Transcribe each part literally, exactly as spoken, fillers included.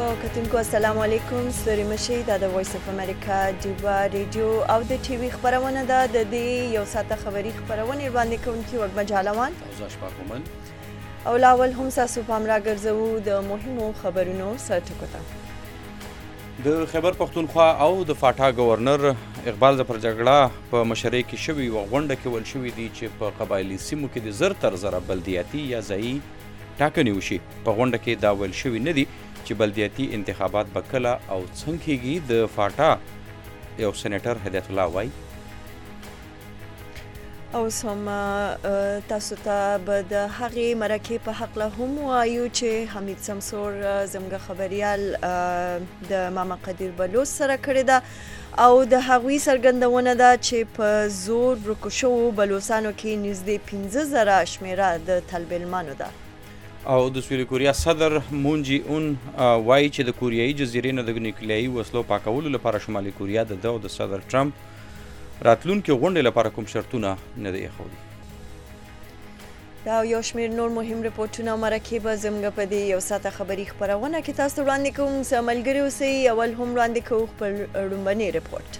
کتونکو السلام علیکم. ستوري مشي دا د وایس اف امریکا ډیوا ریډیو او د ټي وي خبرونه ده. د دې یو ساعته خبري خبرونه وړاندې کوونکی وګمه جالوان او زاش پاکومن او لاول هم تاسو پام راګرځو د مهمو خبرونو سرټکو ته. د خیبر پختونخوا او د فاټا گورنر اقبال ظفر جګړه په مشرۍ کې شوي و غونډه کې ول شوي دي چې په قبایلي سیمو کې د زر تر زره بلدیاتي یا ځایي ټاکنې وشي. په غونډه کې دا ویل شوي نه دي چې بلدیاتي انتخابات به کله او څنګه کېږي. د فاټا یو سینیټر هدایت الله وایي او سم تاسو ته به د هغې مرکې په حق له هم وایو چې حمید سمسور زموږ خبریال د ماما قدیر بلوچ سره کړې ده او د هغوی څرګندونه ده چې په زور ورکو شوو بلوچانو کې نږدې پنځه زره شمېره د طالب علمانو ده. او د سویل کوریا صدر مون جي اون وایي چې د کوریایي جزیرې نه د نیوکلیایي وسلو پاکولو لپاره شمالي کوریا د ده او د صدر ټرمپ راتلونکي غونډې لپاره کوم شرطونه نه دي ایښودي. دا یو شمېر نور مهم رپورټونه او مرکې به زموږ په دې یو ساعته خبري خپرونه کې تاسو ته وړاندې کوو. موږ ملګري اوسئ. اول هم وړاندې کوو خپل لومړنی رپورټ.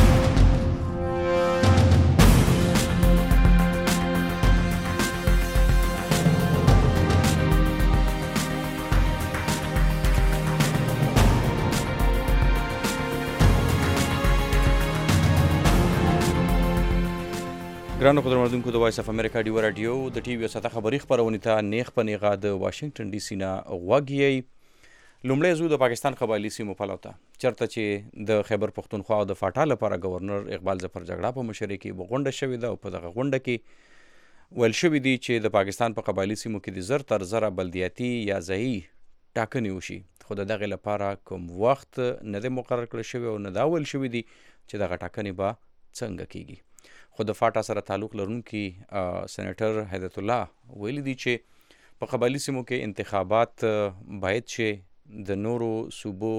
ګرانو قدرمنونکو د وایس اف امریکا ډیوا راډیو د ټي وي ساته خبري خپرونې ته نیغ په نیغه د واشنگټن ډي سي نه غوږ یئ. لومړی ځو د پاکستان قبایلي سیمو پلو ته چېرته چې د خیبر پختونخوا او د فاټا لپاره ګورنر اقبال ظفر جګړه په مشرۍ کې غونډه شوې ده او په دغه غونډه کې ویل شوي دي چې د پاکستان په قبایلي سیمو کې د زر تر زره بلدیاتي یا ځایي ټاکنې وشي، خو د دغې لپاره کوم وخت نه دی مقرر کړی شوی او نه دا ویل شوي دي چې دغه ټاکنې به څنګه کیږي. خو د فاټا سره تعلق لرونکي سینیټر هدایت الله ویلي دي چې په قبایلي سیمو کې انتخابات باید چې د نورو صوبو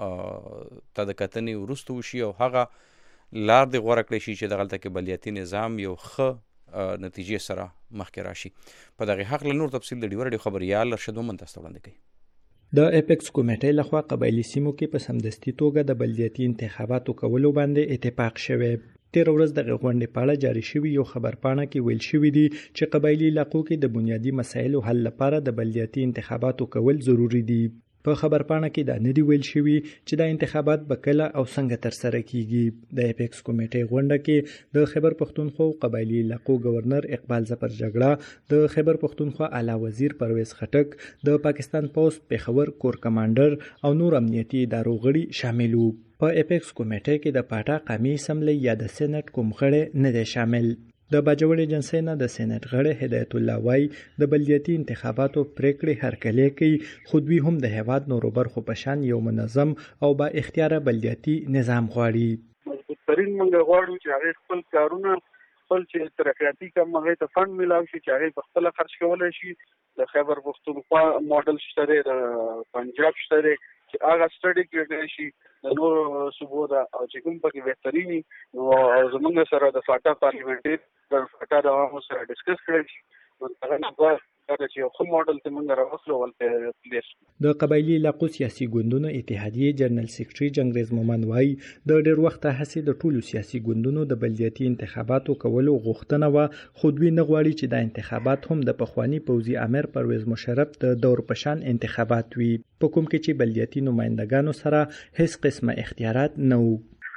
ته د کتنې وروسته وشي او هغه لار دې غوره کړی شي چې دغلته کې بلدیاتي نظام یو ښه نتیجې سره مخکې راشي. په دغې هکله نور تفصیل د ډیوا راډیو خبریال ارشد مومند تاسو ته وړاندې کوي. د اپیکس کمیټې لخوا قبایلي سیمو کې په سمدستي توګه د بلدیاتي انتخاباتو کولو باندې اتفاق شوی. تیر ورځ د غونډې په اړه جاری شوی یو خبرپاڼه کې ویل شوی دی چې قبایلي علاقو کې د بنیادي مسایلو حل لپاره د بلدیاتي انتخاباتو کول ضروری دي. په خبرپاڼه کې دا نه دی ویل شوی چې دا انتخابات به کله او څنګه ترسره کیږي. د اپیکس کمیټې غونډه کې د خیبر پختونخوا قبایلي علاقو گورنر اقبال ظفر جګړه، د خیبر پختونخوا اعلی وزیر پرویز خټک، د پاکستان پوسټ پیښور کور کمانډر او نور امنیتي ادارو غړي شامل وو. په اپیکس کمیټې کې د پاټا قومي اسمبلی یا د سېنات کوم غړي نه دي شامل. د باجوړ ایجنسی نه د سېنات غړي هدایت الله وایي د بلدیاتي انتخاباتو پریکړې هرکلی کوي، خو دوی هم د هیواد نورو برخو په شان یو منظم او با اختیاره بلدیاتي نظام غواړي. مستقرین موږ غواړو چې هغه خپل کارونه خپل چې ترقیاتي کم هغه ته فند ملاوي شي چې هغه په خپل خرج کولای شي. د خیبر پختونخوا ماډل شته، د پنجاب شته چې هغه سټډي کېدای شي د نورو صوبو دا او چې کوم پکې بهترینی نو زمونږ سره د فاټا پارلیمنټي د فاټا د عوامو سره ډسکس کړی شي نو هغه نه به دا چې یو ښه ماډل ته موږ راوصلو ولته پلیس. د قبایلي علاقو سیاسي ګوندونو اتحادیې جنرال سیکرټري جنګریز مومند وایي د ډېر وخت هڅې د ټولو سیاسي ګوندونو د بلدیاتي انتخاباتو کولو غوښتنه وه، خو دوی نه غواړي چې دا انتخابات هم د پخواني پوځي امیر پرویز مشرف د دور په شان انتخابات وي، په کوم کې چې بلدیاتي نمایندګانو سره هیڅ قسمه اختیارات نه وو.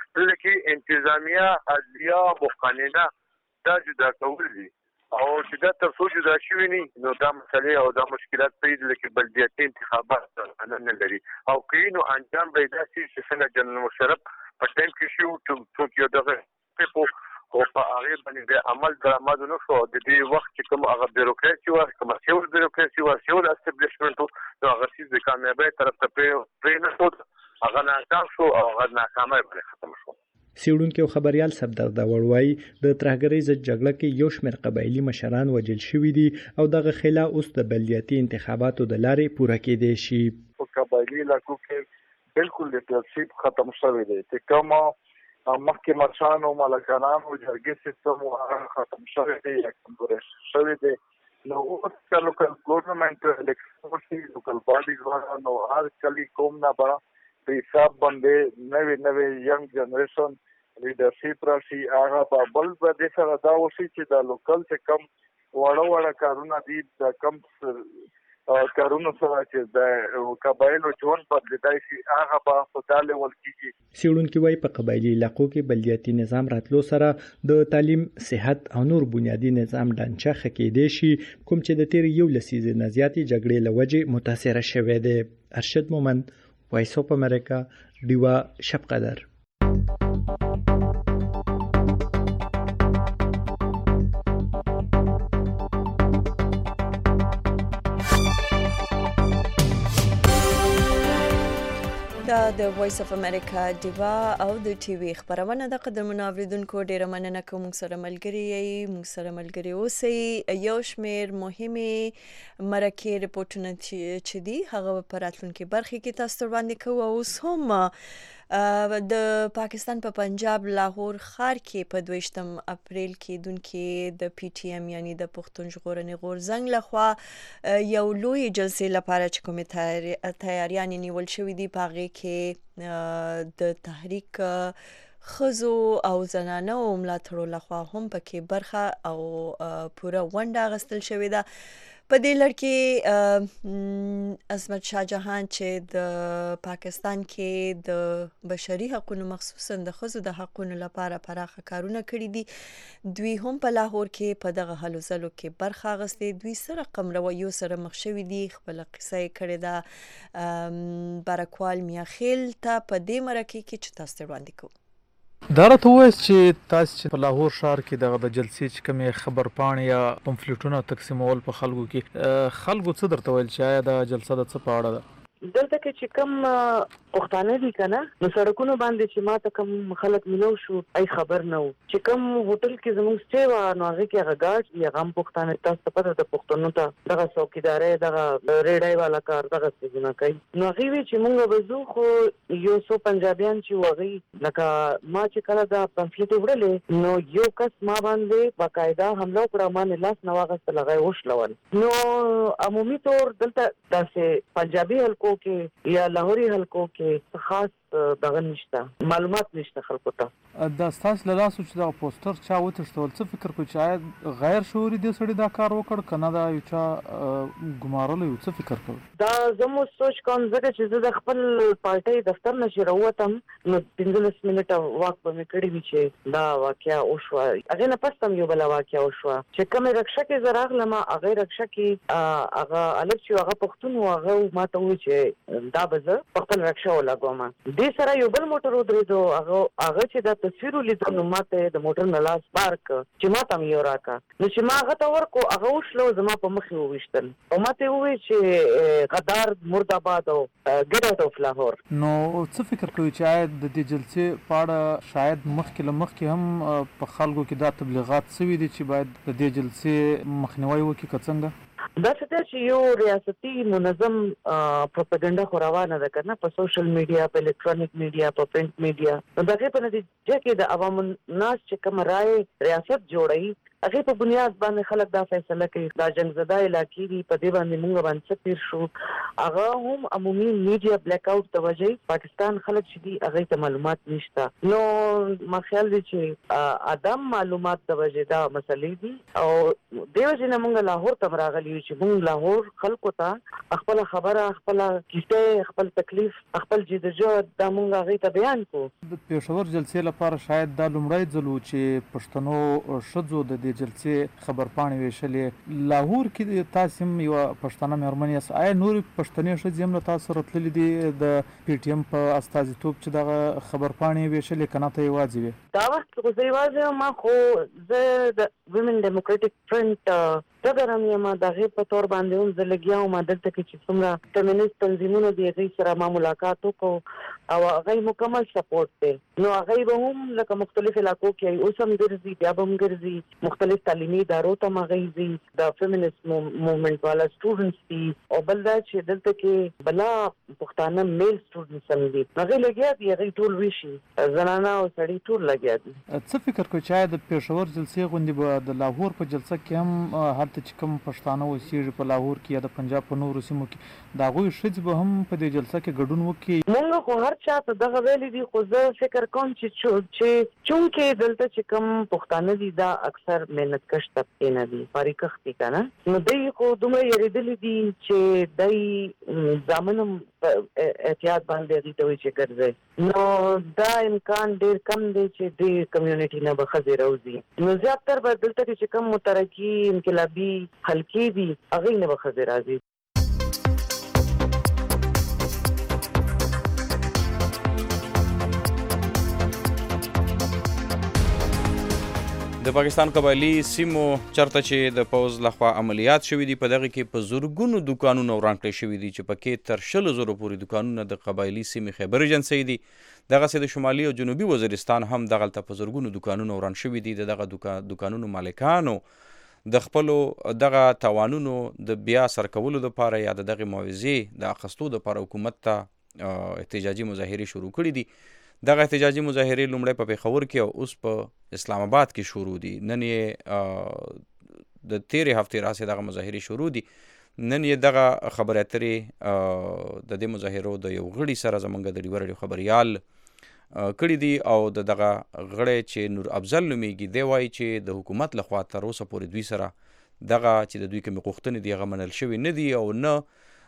لکه انتظامیه عدلیه مقننه دا جدا کول دي او چې دا تر څو جدا شوي نه نو دا مسلې او دا مشکلات پیدا لکه بلدیاتي انتخابات نه لري او که نو انجام به داسې چې څنګه جنرال مشرف په ټایم کې شو څوک یو دغه او په هغه باندې عمل درآمد نه شو. د دې وخت چې کوم هغه بیروکراسي و کوم سیول بیروکراسي و سیول اسټابلیشمنت نو هغه چې د کامیابی طرف ته پرې نه شو هغه ناکام شو او هغه ناکامۍ باندې ختم شو. څېړونکي او خبریال سبدر داوړ وایي د ترهګرۍ ضد جګړه کې یو شمېر قبایلي مشران وژل شوي دي او دغه خلا اوس د بلدیاتي انتخاباتو د لارې پوره کېدی شي. په قبایلي علاقو کې بالکل لیډرشپ ختم شوی دی چې کوم مخکې مشران او ملکانان او جرګې سیستم ختم شوی دی یا کمزوری شوی دی. نو اوس لوکل ګورنمنټ الیکشن لوکل باډیز نو هر کلی کوم نه با په حساب باندې نوې نوې ینګ جنریشن لیډرشپ راشي هغه په بل په دې سره دا وشي چې د لوکل څخه کم وړه وړه کارونه دي د کم کارونه سره چې د قبایلو ژوند بدلېدای شي هغه په خدای ول کیږي. څېړونکي وايي په قبایلي علاقو کې بلدیاتي نظام راتلو سره د تعلیم، صحت او نور بنیادی نظام ډانچه ښه کېدای شي کوم چې د تیر یو لسیزې نه زیاتې جګړې له وجې متاثره شوی دی. ارشد مومند، وایس اف امریکا، ډیوا شب قدر. دا د وایس اف امریکا ډیوا او د ټي وي خبرونه د قدرمنو اوریدونکو ډیره مننه کوم سره ملګری یې موږ سره ملګری اوسئ. یو شمیر مهمه مرکه رپورټونه چې دي هغه په راتلونکي برخه کې تاسو وړاندې کوو. اوس هم د پاکستان په پنجاب لاهور ښار کې په دویشتم اپریل کې دونکو د پی ټی ایم یعنی د پښتون ژغورنې غورځنګ لخوا یو لوی جلسې لپاره چې کومې تیاریانې نیول شوې دي په هغې کې د تحریک ښځو او زنانو ملاتړو لخوا هم پکې برخه او پوره ونډه اخیستل شوې ده. په دې لړ کې عظمت شاه جهان چې د پاکستان کې د بشري حقوقو مخصوصا د ښځو د حقوقو لپاره پراخه کارونه کړي دي. دوی هم په لاهور کې په دغه هلو ځلو کې برخه اخیستې. دوی سره رقم رویو سره مخ شوي دي. خپل قصه یې کړې ده برکوال میاخیل ته په دې مرکه کې چې تاسو ته وړاندې کوو. دا راته ووایاست چې تاسو چې په لاهور ښار کې دغه د جلسې چې کومې خبرپاڼې یا پمفلیټونه تقسیمول په خلکو کې خلکو څه درته ویل چې آیا دا جلسه د څه په اړه ده؟ دلته کې چې کوم پښتانه دي کنه نو سړکونو باندې چې ما ته کوم خلک ملو شو ای خبر نه و چې کوم هوټل کې زموږ سټې و نو هغه کې هغه ګارډ یا غم پښتانه تاسو په د پښتنو ته دغه څوکیدارې دغه ریډای والا کار دغه څه نه کوي. نو هغه وی چې موږ وځو خو یو څو پنجابیان چې وغي لکه ما چې کله دا پمفلیټ وړلې نو یو کس ما باندې باقاعده حمله وکړه ما نه لاس نه واغسته لغای وشلول. نو عمومي طور دلته داسې پنجابي حلقو کې یا لاهوري حلقو کې خاص دغه نشته معلومات نشته خلکو ته. دا ستاسو له لاسو چې دا پوسټر چا وتښتول څه فکر کوئ چې آیا غیر شعوري دې سړي دا کار وکړ که نه دا یو چا ګمارلی و؟ څه فکر کوئ؟ دا زه مو سوچ کوم ځکه چې زه د خپل پارټۍ دفتر نه چې راووتم نو پنځلس منټه واک به مې کړی وي چې دا واقعه وشوه. هغې نه پس هم یو بله واقعه وشوه چې کومې رکشه کې زه راغلم هغې رکشه کې هغه هلک چې هغه پښتون و هغه ما ته وویل چې دا به زه په خپل رکشه ولګوم. دې سره یو بل موټر ودرېدو هغه هغه چې دا تصویر ولیدو نو ما ته د موټر نه لاس بار کړ چې ما ته هم یو راکړه. نو چې ما هغه ته ورکړو هغه وشلو زما په مخ یې وویشتل او ما ته یې وویل چې غدار مرداباد او ګیټ اوټ اف لاهور. نو څه فکر کوئ چې آیا د دې جلسې په اړه شاید مخکې له مخکې هم په خلکو کې دا تبلیغات سوي دي چې باید د دې جلسې مخنیوی وکړي که څنګه؟ دا څه چې یو ریاستي منظم پروپاګاندا خو روانه ده کنه په سوشل میډیا په الکترونیک میډیا په پرنٹ میډیا. نو دغه په نتیجه کې د عوام الناس چې کوم رائے ریاست جوړي هغه په بنیاد باندې خلک دا فیصله کوي. دا جنگ زده علاقې دي په دې باندې موږ باندې تیر شو هغه هم عمومي میډیا بلیک اوټ د وجې پاکستان خلک چې دي هغه ته معلومات نشته. نو ما خیال دی چې ادم معلومات د وجې دا مسلې دي او دیو جن موږ لاهور ته راغلی چې موږ لاهور خلکو ته خپل خبره خپل کیسه خپل تکلیف خپل جدوجہد دا موږ هغه ته بیان کو. د پېښور جلسې لپاره شاید دا لومړی ځل و چې پښتنو ښځو د دې جلسې خبرپاڼې ویشلې. لاهور کې تاسو هم یوه پښتنه مېرمن یاست، آیا نورې پښتنې ښځې هم له تاسو سره تللي دي د پی ټي ایم په استازیتوب چې دغه خبرپاڼې ویشلې که نه ته یوازې وې؟ دا وخت خو زه یوازې وم خو زه د ویمن ډیموکریټک فرنټ صدر هم یم د هغې په طور باندې هم زه لګیا وم دلته کې چې څومره فیمینیست تنظیمونه دي هغوی سره ما ملاقات وکړو او هغوی مکمل سپورټ دی. نو هغوی به هم لکه مختلف علاقو کې اوس هم ګرځي بیا به هم ګرځي مختلف تعلیمي ادارو ته هم هغوی ځي د فیمینیست موومنټ والا سټوډنټس دي او بل دا چې دلته کې بلا پښتانه میل سټوډنټس هم دي هغوی لګیا دي هغوی ټول ویشي زنانه او سړي ټول لګیا دي. څه فکر کوئ چې آیا د پېښور جلسې غوندې به د لاهور په جلسه کې هم هلته دلته چې کوم پښتانه اوسېږي په لاهور کې یا د پنجاب په نورو سیمو کې د هغوی ښځې به هم په دې جلسه کې ګډون وکړي؟ موږ خو هر چا ته دغه ویلي دي، خو زه فکر کوم چې چې چونکې دلته چې کوم پښتانه دي دا اکثر محنتکش طبقې نه دي، فارغ دي که نه، نو دوی خو دومره یېرېدلي دي چې دوی ځامن هم احتیاط باندې هغوی ته وایي چې ګرځئ، نو دا امکان ډېر کم دی چې دې کمیونټي نه به ښځې راوځي. نو زیاتر به دلته چې کوم مترقي انقلابي حلقې دي هغوی نه به ښځې راځي. د پاکستان قبایلی سیمو چرته چې د پوز لخوا عملیات شوي دي په دغه کې په زرګونو دوکانونه وران کړی شوي دي چې پکې تر شلو زرو پورې دوکانونه د قبایلی سیمې خیبر ایجنسۍ دي. دغسې د شمالي او جنوبي وزیرستان هم دغلته په زرګونو دوکانونه وران شوي دي. د دغه دوکانونو مالکانو د خپلو دغه توانونو د بیا سر کولو دپاره یا د دغې معاوضې د اخیستو دپاره حکومت ته احتجاجي مظاهرې شروع کړي دي. دغه احتجاجي مظاهرې لومړی په پېښور کې او اوس په اسلام آباد کې شروع دي. نن یې د تیرې هفتې راسې دغه مظاهرې شروع دي. نن یې دغه خبرې اترې د دې مظاهرو د یو غړي سره زموږ د ډیوه راډیو خبریال کړي دي او د دغه غړی چې نور افضل نومیږي دی وایي چې د حکومت لخوا تر اوسه پورې دوی سره دغه چې د دوی کومې غوښتنې دي هغه منل شوي نه دي او نه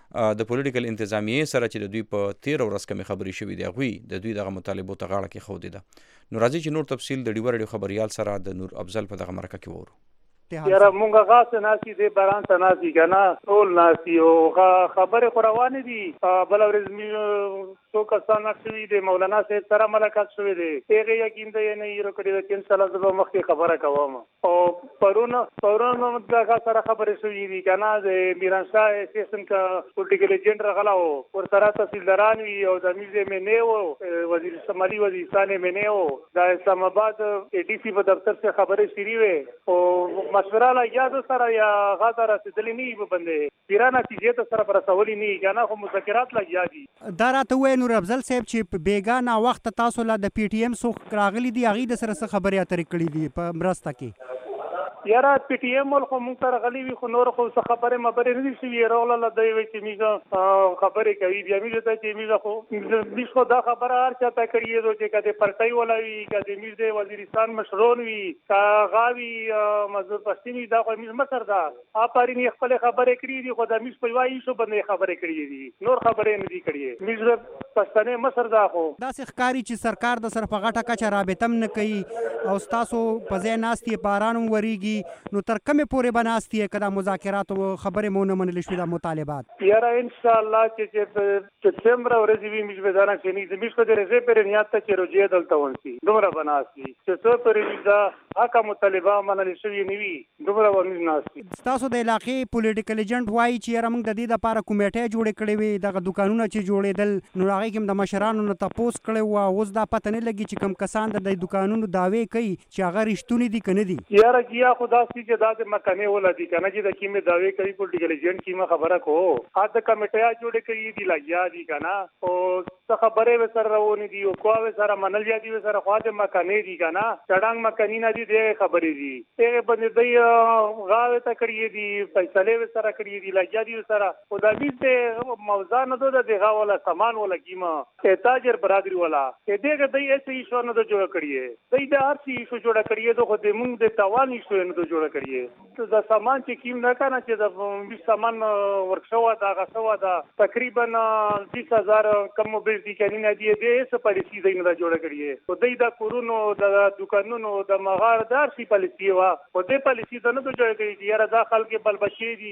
د پولیټیکل انتظامیې سره چې د دوی په تیره ورځ کومې خبرې شوي دي هغوی د دوی دغه مطالبو ته غاړه کېښودې ده. نو راځئ چې نور تفصیل د ډیوه راډیو خبریال سره د نور افضل په دغه مرکه کې وورو. یاره مونږه غاسه ناسي دی باران ته ناسي که نه ټول ناسي او خبرې خو روانې دي. بله ورځ څو کسان ناک شوي دي، مولانا صاحب سره ملاقات شوی دی، هغې یقین دی نه هیرو کړي ده چې انشاءالله زه به مخکې خبره کوم. او پرون پرون دغه سره خبرې شوي دي که نه د میرانشاه اسیسن که پولیټیکل ایجنټ راغلی و ورسره تحصیلداران وي او د امیر مینې و وزیر شمالي وزیرستان مینې و د اسلام آباد اے ډي سي په دفتر څخه خبرې شروع وې او مشوره لګیا ده سره یا هغه ته رسېدلې نه وي بندې پیرا نتیجې ته سره په رسولي نه وي که نه خو مذاکرات لګیا دي. دا راته ووایه نور افضل صاحب چې بېګا ناوخته تاسو له د پی ټي ایم څوک راغلي دي هغوی د سره څه خبرې اترې کړي دي په مرسته کې؟ یاره پی ټي ایم ول خو مونږ ته راغلي وي خو نور خو څه خبرې مبرې نه دي شوي. راغله دی وایي چې موږ خبرې کوي بیا موږ ته چې موږ خو موږ خو دا خبره هر چا ته کړې ده چې که د پرټۍ والا وي که د موږ د وزیرستان مشرون وي که هغه وي مزدور پښتون وي دا خو موږ مشر ده آفرین یې خپلې خبرې کړي دي خو د موږ په یوه ایشو باندې یې خبرې کړي دي نور خبرې نه دي کړي. موږ پښتنې مشر ده خو داسې ښکاري چې سرکار د سره په غټه کچه رابطه هم نه کوي او ستاسو په ځای ناست یې باران هم ورېږي. نو تر کومې پورې به ناست یې که دا مذاکرات او خبرې مو ونه منلې شوې دا مطالبات؟ یاره انشاءالله چې چې څومره ورځې وي موږ به دا نه کښېني زموږ خو د رضې پورې نیت ته چې روجې دلته ونسي دومره به ناست وي چې څو پورې موږ دا حقه مطالبه منلې شوې نه وي دومره به موږ ناست وي. ستاسو د علاقې پولیټیکل ایجنټ وایي چې یاره موږ د دې دپاره کمیټۍ جوړې کړې وې دغه دوکانونه چې جوړېدل نو هغې کې هم د مشرانو نه تپوس کړی و اوس دا پته نه لګي چې کوم کسان د دې دوکانونو دعوې کوي چې هغه رښتونې دي که نه دي؟ یاره جیا خو داسې چې دا د مکانې ولا دي که نه چې د کومې دعوې کوي پولیټیکل ایجنټ کیمه خبره کو هغه د کمیټیا جوړې کړي دي لګیا دي که نه او څه خبرې به سره روانې دي او کوه سره منل یا دي سره خوا د مکانې دي که نه چړانګ مکانې نه دي دې خبرې دي هغې باندې دوی غاوې ته کړي دي فیصلې به سره کړي دي لګیا دي سره خو د میز د موضوع نه ده د هغه والا سامان والا کیمه تاجر برادري والا دې دوی ایسه ایشو نه ده جوړه کړي دوی د هر څه ایشو جوړه کړي ده خو د مونږ د تاوان ایشو نه ده جوړه کړي د سامان چې کیم نه کنه چې د سامان ورکشوا دا غسوا دا تقریبا بیس هزار کم موبایل دي کني نه دی دې څه پالیسی دی نه جوړه کړی او دای دا کورونو د دکانونو د مغار دار شي پالیسی وا او دې پالیسی ته نه جوړه کړی یاره دا خلک بلبشي دي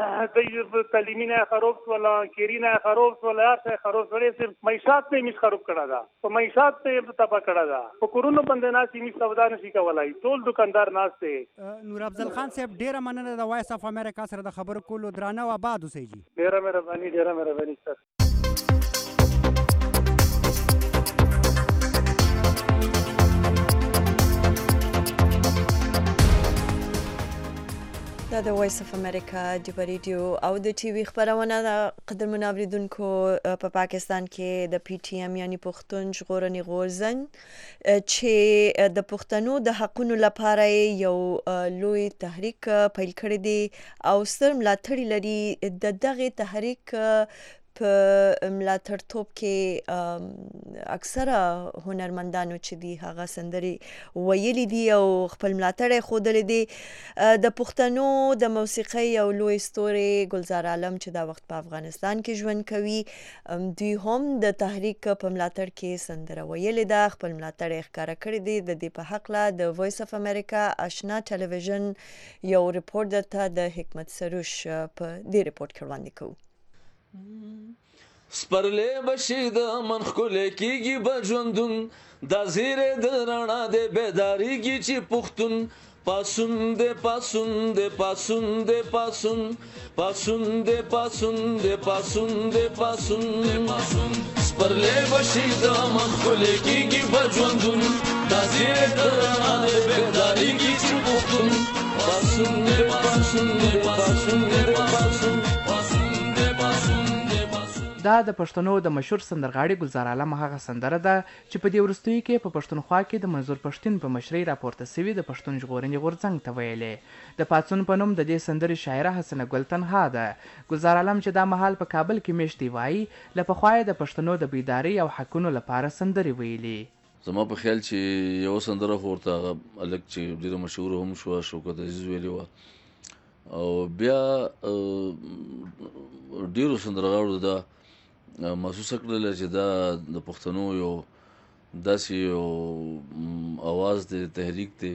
د تعلیمي نه خراب ولا کیرینه خراب ولا څه خراب ولا صرف معیشت نه مش خراب کړه دا او معیشت ته تبا کړه دا په کورونو باندې ناسي می سودا نشي کولای ټول دکاندار ناشته. نور افضل خان صاحب ډیره مننه د وایس اف امریکا سره د خبرو کولو درانه او آباد اوسئ جی. ډیره مهرباني ډیره مهرباني سر. دا د وایس اف امریکا د ریډیو او د ټي وي خبرونه د قدرمن اوریدونکو په پا پاکستان کې د پی ټی ایم یعنی پښتون ژغورنې غورځنګ چې د پښتنو د حقونو لپاره یو لوی تحریک پیل کړی دی او ستر ملاتړي لري د دغه تحریک په ملاتړ توپ کې اکثره هنرمندانو چې دي هغه سندري ویلي دي او خپل ملاتړ یې ښودلی دی. د پښتنو د موسیقۍ یو لوی ستوري ګلزار عالم چې دا وخت په افغانستان کې ژوند کوي دوی هم د تحریک په ملاتړ کې سندره ویلې ده، خپل ملاتړ یې ښکاره کړی دی. د دې په هکله د وایس اف امریکا آشنا ټلویزیون یو ریپورټ درته د حکمت سروش په دې ریپورټ کې وړاندې کوو. سپرلی بشي د من ښکلی کېږي به ژوندون، دا زیری د رڼا د بیدارېږي چې پښتون پاسون دی پاسون دی پاسون دی پاسون پاسون دی پاسون دی پاسون دی پاسون سپرلی بشي د من ښکلی کېږي به ژوندون، دا زیری د رڼا د بیدارېږي چې پښتون پاسون دی پاسون دی پاسون دی پاسون دا د پښتنو د مشهور سندرغاړي ګلزار عالم هغه سندره ده چې په دې وروستیو کې په پښتونخوا کې د منظور پښتین په مشرۍ راپورته سوي د پښتون ژغورنې غورځنګ ته ویلې. د پاڅون په نوم د دې سندرې شاعره حسنه ګل تنها ده. ګلزار عالم چې دا مهال په کابل کې میشت دی وایي له پخوا یې د پښتنو د بیدارۍ او حقونو لپاره سندرې ویلي. زما په خیال چې یو سندره خو ورته هغه هلک چې ډېره مشهوره هم شوه شوکت عزیز ویلې وه او بیا ډېرو سندرغاړو دا محسوسه کړله چې دا د پښتنو یو داسې یو اواز دی، تحریک دی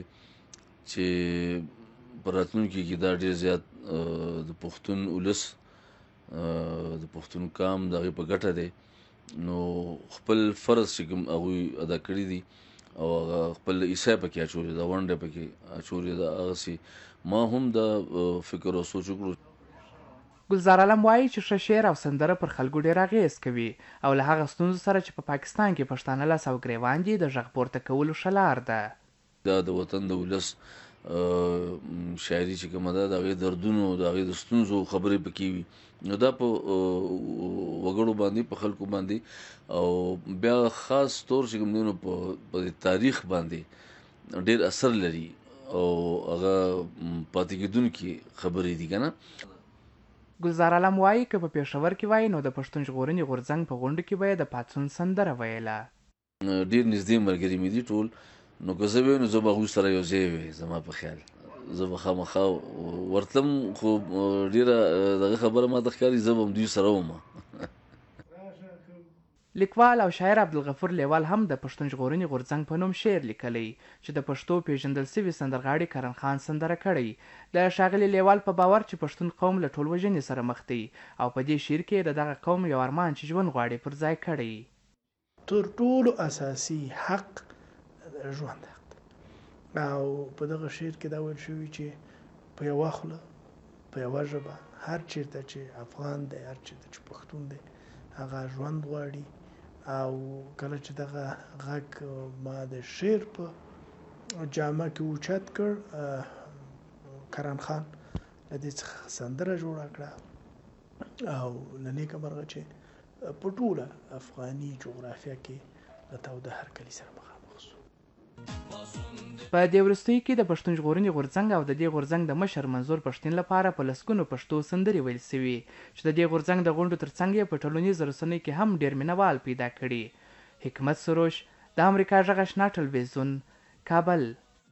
چې په راتلونکي کې دا ډېر زیات د پښتون ولس د پښتون قام د هغې په ګټه دی. نو خپل فرض چې کوم هغوی ادا کړي دي او هغه خپل عیسی پکې اچولې ده، ونډه پکې اچولې ده، هغسې ما هم دا فکر او سوچ وکړو. ګلزار عالم وایي چې ښه شعر او سندره پر خلکو ډېر اغېز کوي او له هغه ستونزو سره چې په پا پاکستان کې پښتانه لاس او ګرېوان دي د غږ پورته کولو ښه لار ده. دا د وطن د ولس شاعري چې کومه ده د هغې دردونو د هغې د ستونزو خبرې پکې وي، نو دا په وګړو باندې په خلکو باندې او بیا خاص طور چې کوم دی نو په تاریخ باندې ډېر اثر لري او هغه پاتې کېدونکي خبرې دي که نه. ګلزار عالم وایي که په پېښور کې وایي نو د پښتون ژغورنې غورځنګ په غونډو کې به یې د پاڅون سندره ویله. ډېر نږدې ملګري مې دي ټول، نو که زه ویم نو زه به هغوی سره یو ځای وی زما په خیال زه به خامخا ورتلم، خو ډېره دغه خبره ما ته ښکاري زه به هم دوی سره وم. لیکوال او شاعر عبدالغفور لیوال هم د پښتون ژغورنې غورځنګ په نوم شعر لیکلی چې د پښتو پیژندل سوي سندرغاړي کرن خان سندره کړی. د ښاغلي لیوال په باور چې پښتون قوم له ټول وژنې سره مخ دی او په دې شعر کې د دغه قوم یو ارمان چې ژوند غواړي پر ځای کړی. تر ټولو اساسي حق ژوند حق دی او په دغه شعر کې دا ویل شوي چې په یوه خوله په یوه ژبه هر چېرته چې افغان دی، هر چېرته چې پښتون دی، هغه ژوند غواړي. او کله چې دغه غږ ما د شعر په جامه کې اوچت کړ، کرن خان له دې څخه سندره جوړه کړه او له نیکه مرغه چې په ټوله افغاني جغرافیه کې له تاوده هرکلي سره مخامخ شو. په دې وروستیو کې د پښتون ژغورنې غورځنګ او د دې غورځنګ د مشر منظور پښتین لپاره په لسګونو پښتو سندرې ویل سوي چې د دې غورځنګ د غونډو ترڅنګ یې په ټولنیزو رسنیو کې هم ډېر مینوال پیدا کړي. حکمت سروش د امریکا غږ آشنا ټلویزیون، کابل.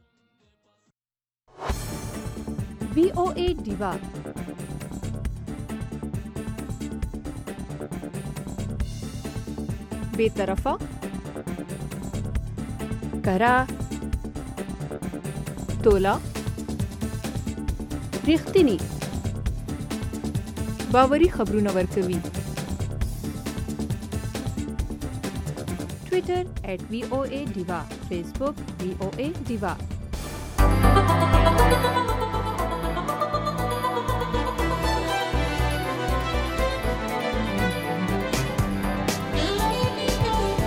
وی او ای ډیوا بے طرفه کرا تولا ریښتینی باوري خبرونه ورکوي. ټویټر ایټ وی او ای ډیوا، فیسبوک وی او ای ډیوا.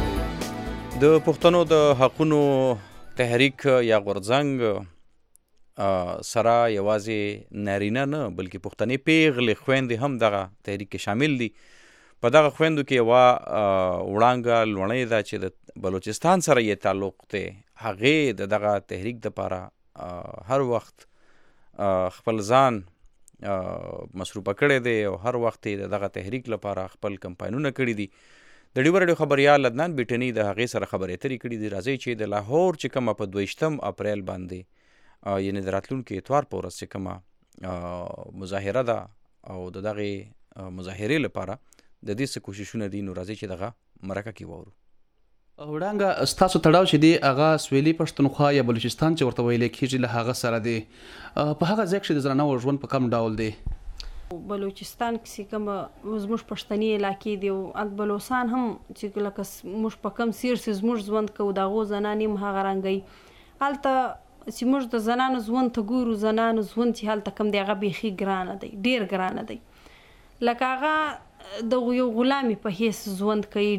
د پښتنو د حقونو تحریک یا غورځنګ سره یوازې نارینه نه بلکې پښتنې پیغلې خویندې هم دغه تحریک کې شامل دي. په دغه خویندو کې یوه وړانګه لوڼۍ ده چې د بلوچستان سره یې تعلق دی. هغې د دغه تحریک دپاره هر وخت خپل ځان مصروفه کړی دی او هر وخت یې د دغه تحریک لپاره خپل کمپاینونه کړي دي. د ډیوه راډیو خبریال عدنان بیټني د هغې سره خبرې اترې کړي دي. راځئ چې د لاهور چې کومه په دویشتم اپریل باندې یعنې د راتلونکي اتوار په ورځ چې کومه مظاهره ده او د دغې مظاهرې لپاره د دې څه کوششونه دي، نو راځئ چې دغه مرکه کې واورو. وړانګه ستاسو تړاو چې دی هغه سویلي پښتونخوا یا بلوچستان چې ورته ویلی کېږي له هغه سره دی. په هغه ځای کښې د زنانو ژوند په کوم ډول دی؟ بلوچستان کې کومه زموږ پښتني علاقې دي او بلوچستان هم چې لکه موږ په کوم سیر چې زموږ ژوند کوو د هغو زنانې هم هغه رنګوي. هلته چې موږ د زنانو ژوند ته ګورو، زنانو ژوند چې هلته کوم دی هغه بیخي ګرانه دی، ډېر ګرانه دی. لکه هغه د یو غلامې په حیث ژوند کوي،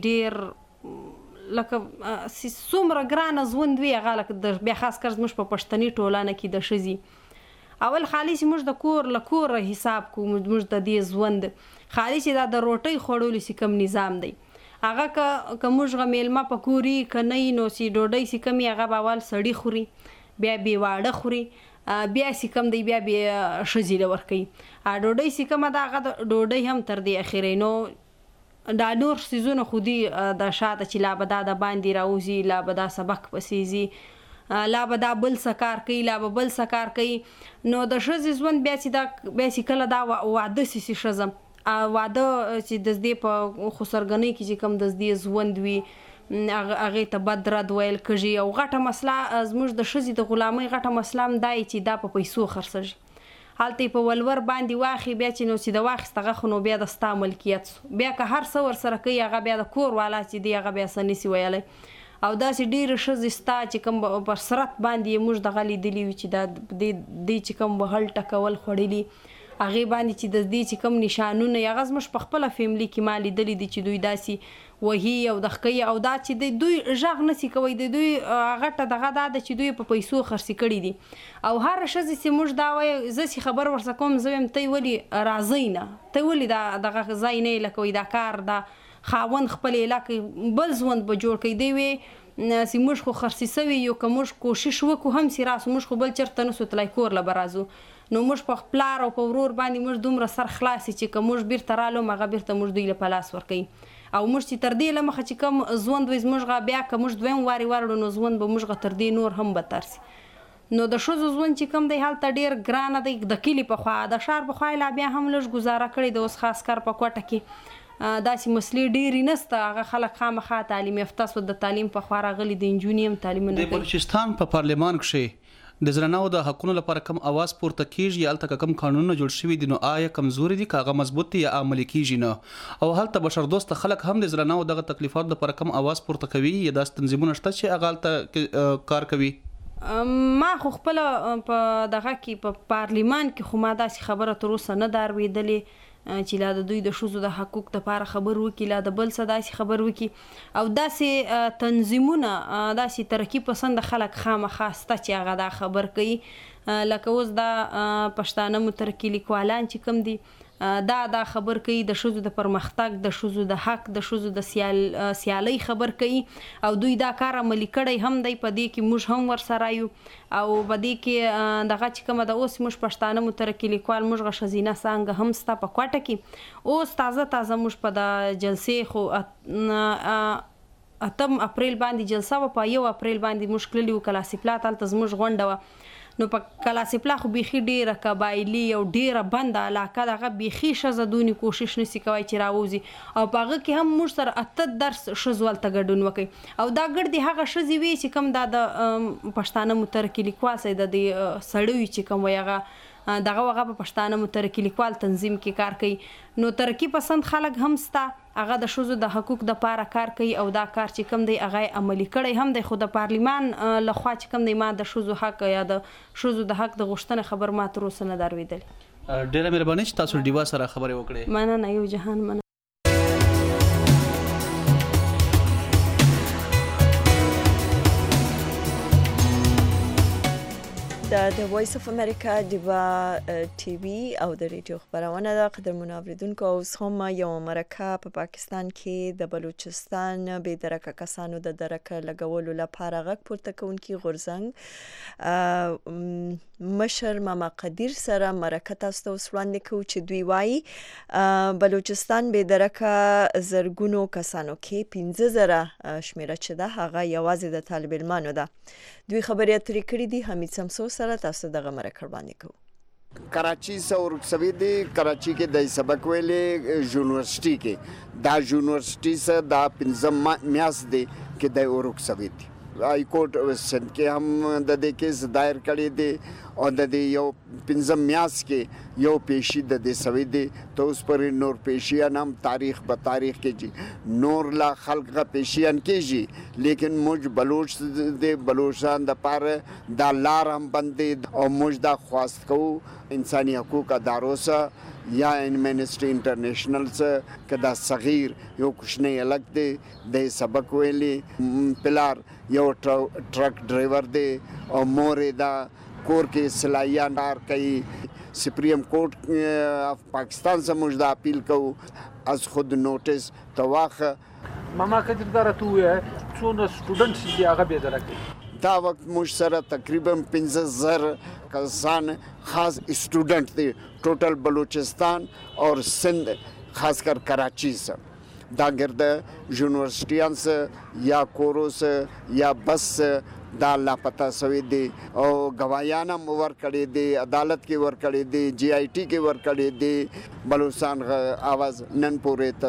ډېر لکه څومره ګرانه ژوند وي هغه لکه بیا خاص کر زموږ په پښتني ټولنه کې د ښځې اول خالي چې موږ د کور له کوره حساب کوو، موږ د دې ژوند خالي چې دا د روټۍ خوړلو چې کوم نظام دی هغه که موږ هغه میلمه په کور یي که نه یي نو چې ډوډۍ چې کوم هغه به اول سړي خوري، بیا بې واړه خوري، بیا چې کوم دی بیا بې ښځې له ورکوي. ډوډۍ چې کومه ده هغه د ډوډۍ هم تر دې اخرې نو دا نور څیزونه خو دي د شاته چې لا به دا د باندې راوځي، لا به دا سبق پسې ځي، لا به دا بل څه کار کوي، لا به بل څه کار کوي. نو د ښځې ژوند بیا چې دا بیا چې کله دا واده سي چې ښځه واده چې د دې په خسرګنۍ کې چې کوم د دې ژوند وي هغې ته بد رد ویل کېږي. او غټه مسله زموږ د ښځې د غلامۍ غټه مسله هم دا چې دا په پیسو خرڅېږي. هلته یې په ولور باندې واخلي، بیا چې نو چې د واخیست هغه خو نو بیا د ستا ملکیت سو، بیا که هر څه ورسره کوي هغه بیا د کور والا چې دی هغه بیا څه نسي ویلی. او داسې ډېرې ښځې ستا چې کوم پر سرت باندې یې موږ دغه لیدلي وي چې دا دې چې کوم وهل ټکول خوړلي هغې باندې چې د دې چې کوم نشانونه هغه زموږ په خپله فیملي کې ما لیدلي دي چې دوی داسې وهي او د ښکوي او دا چې د دوی غږ نسي کوی، د دوی غټه دغه دا ده چې دوی په پیسو خرڅې کړي دي. او هره ښځې چې موږ دا وایو زه چې خبر ورسره کوم زه وایم ته ولې راځئ نه، ته ولې دا دغه ځای نه یې لکوئ، دا کار دا خاوند خپل علاقې بل ژوند به جوړ کړي. دی وی چې موږ خو خرڅې سوي یو که موږ کوشش وکړو هم چې راسو موږ خو بل چېرته نسو تللی کور له به راځو. نو موږ په پلار او په ورور باندې موږ دومره سر خلاص چې که موږ بیرته رالو هغه بیرته موږ دوی له په لاس ورکوي. او موږ چې تر دې له مخه چې کوم ژوند وي زموږ بیا که موږ دویم وارې واړو نو ژوند به موږ تر دې نور هم بدتر سي. نو د ښځو ژوند چې کوم دی هلته ډېر ګرانه دی. د کلي په خوا د ښار په خوا یې لا بیا هم لږ ګزاره کړې ده. اوس خاص کر په کوټه کې داسې مسلې ډېرې نسته، هغه خلک خامخا تعلیم یافته سو، د تعلیم په خوا راغلي، د نجونې هم تعلیمونه کوي. د بلوچستان په پارلمان کښې د زنانو د حقونو لپاره کم اواز پورته کېږي؟ هلته که کم قانونونه جوړ شوي دي نو آیا کمزوري دي که هغه مضبوط دي یا عملي کېږي نه؟ او هلته بشردوسته خلک هم د زنانو دغه تکلیفاتو لپاره کم اواز پورته کوي یا داسې تنظیمونه شته چې هغه هلته کار کوي؟ ما خو خپله په دغه کې په پارلمان کې خو ما داسې خبره تر اوسه نه ده اورېدلې چې لا د دوی د ښځو د حقوق دپاره خبر وکړي، لا د بل څه داسې خبر وکړي. او داسې تنظیمونه داسې ترقي پسنده خلک خامخا شته چې هغه دا خبر کوي. لکه اوس دا پښتانه مترقي لیکوالان چې کوم دي دا دا خبر کوي د ښځو د پرمختګ، د ښځو د حق، د ښځو د سیال سیالۍ خبر کوي. او دوی دا کار عملي کړی هم دی، په دې کې موږ هم ورسره یو. او په دې کې دغه چې کومه ده اوس موږ پښتانه مترقي لیکوال موږ ښځینه څانګه هم سته په کوټه کې. اوس تازه تازه موږ په د جلسې خو اتم اپریل باندې جلسه وه، په یو اپریل باندې موږ تللي وو کلاسپلا، هلته زموږ غونډه وه. نو په کلاسپلا خو بیخي ډېره قبایلي او ډېره بنده علاقه ده، هغه بیخي ښځه دونې کوشش نسي کوی چې راوځي. او په هغه کې هم موږ سره اته درس ښځو هلته ګډون وکړي. او دا ګډ د هغه ښځې وي چې کوم دا د پښتانه مترقي لیکوال صاحب د دې سړی چې کوم وایي هغه دغه هغه په پښتانه مترقي لیکوال تنظیم کې کار کوي. نو ترقي پسند خلک هم سته، هغه د ښځو د حقوق دپاره کار کوي. او دا کار چې کوم دی هغه یې عملي کړی هم دی. خو د پارلمان لخوا چې کوم دی ما د ښځو حق یا د ښځو د حق د غوښتنې خبر ما تر اوسه نه ده اورېدلی. ډېره مهرباني چې تاسو ډیوا سره خبرې وکړې. مننه یو جهان مننه. د د وایس اف امریکا دیوا ټي وي او د ریډیو خبرونه د قدرمنو اوریدونکو اوس هم یو مرکه په پاکستان کې د بلوچستان بې درکه کسانو د درکه لګولو لپاره غږ پورته کوونکي غورځنګ مشر ماما قدیر سره مرکه تاسو ته وړاندې کوو چې دوی وایي بلوچستان بې درکه زرګونو کسانو کې پنځه زره شمیره چې ده هغه یوازې د طالب علمانو ده. دوی خبرې اترې کړې دي. حمید سمسور سره تاسو دغه مرکه وړاندې کوو. کراچی سے ورکسوی دی کراچی کې د سبق ویلې یونیورسيټي کې دا یونیورسيټي سے دا پنځم میاس دی کې د ورکسوی دی. هائی کورٹ سند کې هم د دې کیس دایر کړی دی او د دې یو پنځم میاس کې یو پیشي د دې سوي دی ته اوس پر نور پیشیان هم تاریخ به تاریخ کې جی نور لا خلق غ پیشیان کېږي لیکن موږ بلوچ د بلوچستان د پاره دا لار هم بندې او موږ دا خواست کوو انساني حقوق ادارو سره یا امنسټي انټرنیشنل سره کدا صغیر یو کوشنی الګ دی د سبق ویلي پلار یو ټرک ډرایور دی او مور دا کور کې سلایان دار کوي. سپریم کورٹ اف پاکستان سے مجھ اپیل کو از خود نوٹس تواخ ماما قدر داره تو څونه سټوډنټس دي هغه به درکې دا وخت مش سره تقریبا پنځه زره کسان خاص سټوډنټ دي ټوټل بلوچستان اور سندھ خاص کر کراچی سے دا گرد یونیورسٹیان سے یا کورو سے یا بس سے دا لاپتا سوی دی او گوايانا ور کړي دي عدالت کې ور کړي دي جی آی ټی کې ور کړي دي بلوچستان आवाज نن پورې ته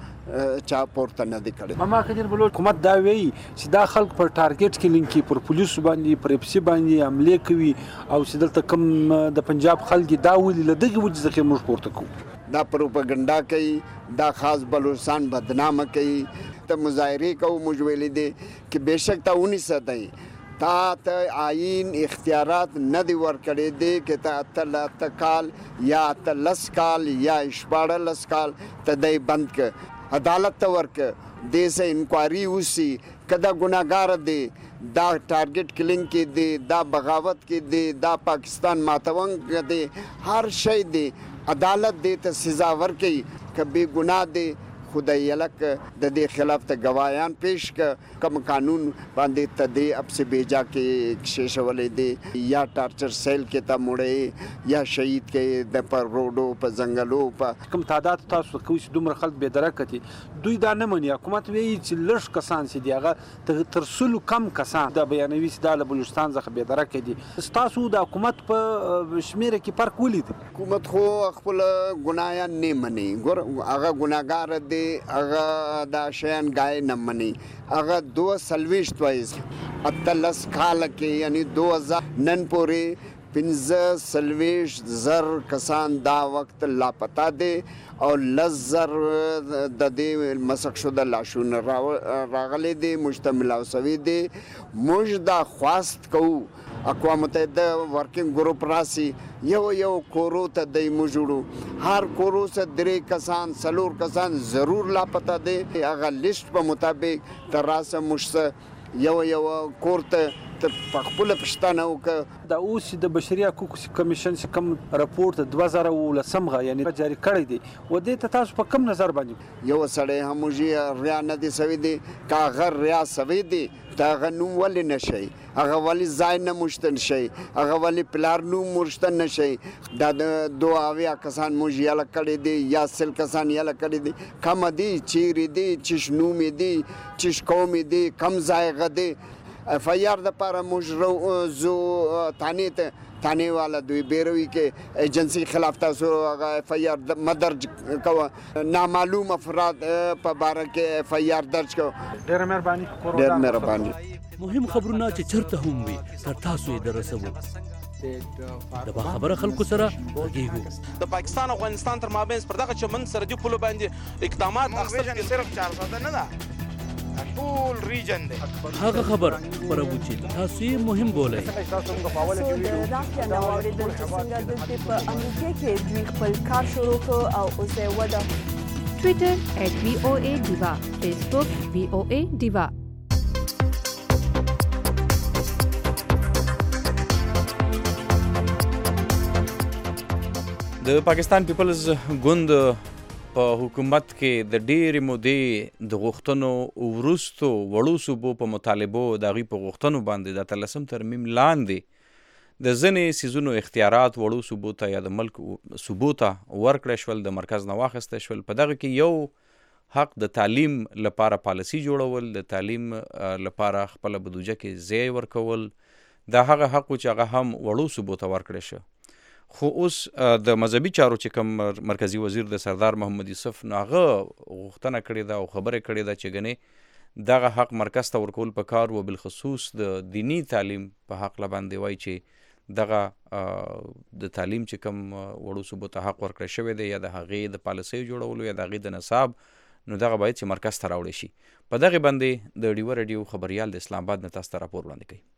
چا پورته نه دی کړي. ماما کجر بلوچ حکومت دا وی چې دا خلک پر ټارګټ کلینګ کې پر پولیس باندې پر اپسی باندې عمله کوي او چې دلته کم د پنجاب خلک دا ولې لدغه وجه ځکه موږ پورته کوو دا پروپاګاندا کوي دا خاص بلوچستان بدنامه کوي ته مظاهره کوو موږ ویلې دي چې بهشک تا ونی ساتي تا ته آئین اختیارات نه دی ورکړی دی چې ته اته کال یا اته لس کال یا شپاړه لس کال ته دی بند که عدالت ته ورکه دې سه انکوایري وسی کدا ګناګار دی دا ټارګټ کلینګ کې دی دا بغاوت کې دی دا پاکستان ماتونګ دی هر شی دی عدالت دې ته سزا ورکړي کبي ګناه دی خدای الک د دې خلاف ته گواهان پیش ک کم قانون باندې ته دې اب سے بیجا کې شیشولې دي یا ټارچر سیل کې ته مړې یا شهید کې د پر روډو په ځنګلو په کم تعداد تاسو کوم دومره خلک به درکتي دوی دا نه مني حکومت وی چې لږ کسان سي دیغه تر سلو کم کسان د بیانوي د بلوچستان څخه به درکې دي تاسو د حکومت په شمیره کې فرق ولید حکومت خو خپل ګنايان نه مني ګور هغه ګناګار دي هغه دا شیان غای نه مني هغه دو سلويشت وایز اتلس کال کې یعنی دو هزار نن پورې پنځه سلويش زر کسان دا وخت لاپتا دي او لزر د دې مسخ شو د لاشون راغلي دي مشتمل او سوي دي موږ دا خواست کوو اقوام متحده ورکینګ ګروپ راسي یو یو کورو ته د موجودو هر کورو سره درې کسان سلور کسان ضرور لاپتا دي هغه لیست په مطابق تراسه مشته یو یو کورته په خپل پښتنه او د اوس د بشري حقوقو کمیشن کم راپورټ دوه زره ولسمغه یعنی جاری کړی دی و دې ته تاسو په کم نظر باندې یو سړی هموږي ریا نه دي سوي دي کاغر ریا سوي دي دا غنو ولې نشي هغه ولې ځای نه مشتن شي هغه ولې پلار نو مرشتن نشي دا دوه اویا کسان موږ یاله کړی دي یا سل کسان یاله کړی دي کم دي چیرې دي چش نو می دي چش قوم دي کم ځای غدي اف آی آر د پاره موږ زو تانه ته تانه والا دوی بیروي کې ایجنسی خلاف تاسو هغه اف آی آر مدرج کو نامعلوم افراد په باره کې اف آی آر درج کو ډېر مهرباني ډېر مهرباني مهم خبرونه چې چرته هم وي تر تاسو یې درسوو د خبره خلکو سره ورګیږو د پاکستان او افغانستان تر مابین پر دغه چمن سرحدي پولو باندې اقدامات اخیستل صرف چار سو نه ده ټول ریجن دی هغه خبر خبرو چې تاسو یې مهم بولئ د راکیا نو اوریدل چې څنګه د په امریکا کې دوی خپل کار شروع کړ او اوس یې ودا ټوئیټر ات وی او ای ډیوا فیسبوک وی او ای ډیوا د پاکستان پیپلز ګوند په حکومت کې د ډېرې مودې د غوښتنو وروستو وړو صوبو په مطالبو د هغوی په غوښتنو باندې د اتلسم ترمیم لاندې د ځینې څیزونو اختیارات وړو صوبو ته یا د ملک صوبو ته ورکړی شول، د مرکز نه واخیستی شول. په دغه کې یو حق د تعلیم لپاره پالیسي جوړول، د تعلیم لپاره خپله بودجه کې ځای ورکول، دا هغه حق و چې هغه هم وړو صوبو ته ورکړی شو. خو اوس د مذهبي چارو چې کوم مرکزی وزیر د سردار محمد یوسف نو هغه غوښتنه کړې ده او خبرې کړې ده چې ګنې دغه حق مرکز ته ورکول پکار و، بالخصوص د دینی تعلیم په حق باندې وایي چې دغه د تعلیم چې کوم وړو صوبو ته حق ورکړی شوی دی یا د هغې د پالیسیو جوړولو یا د هغې د نصاب، نو دغه باید چې مرکز ته راوړی شي. په دغې باندې د ډیوه راډیو خبریال د اسلام آباد نه تاسو ته راپور وړاندې کوي.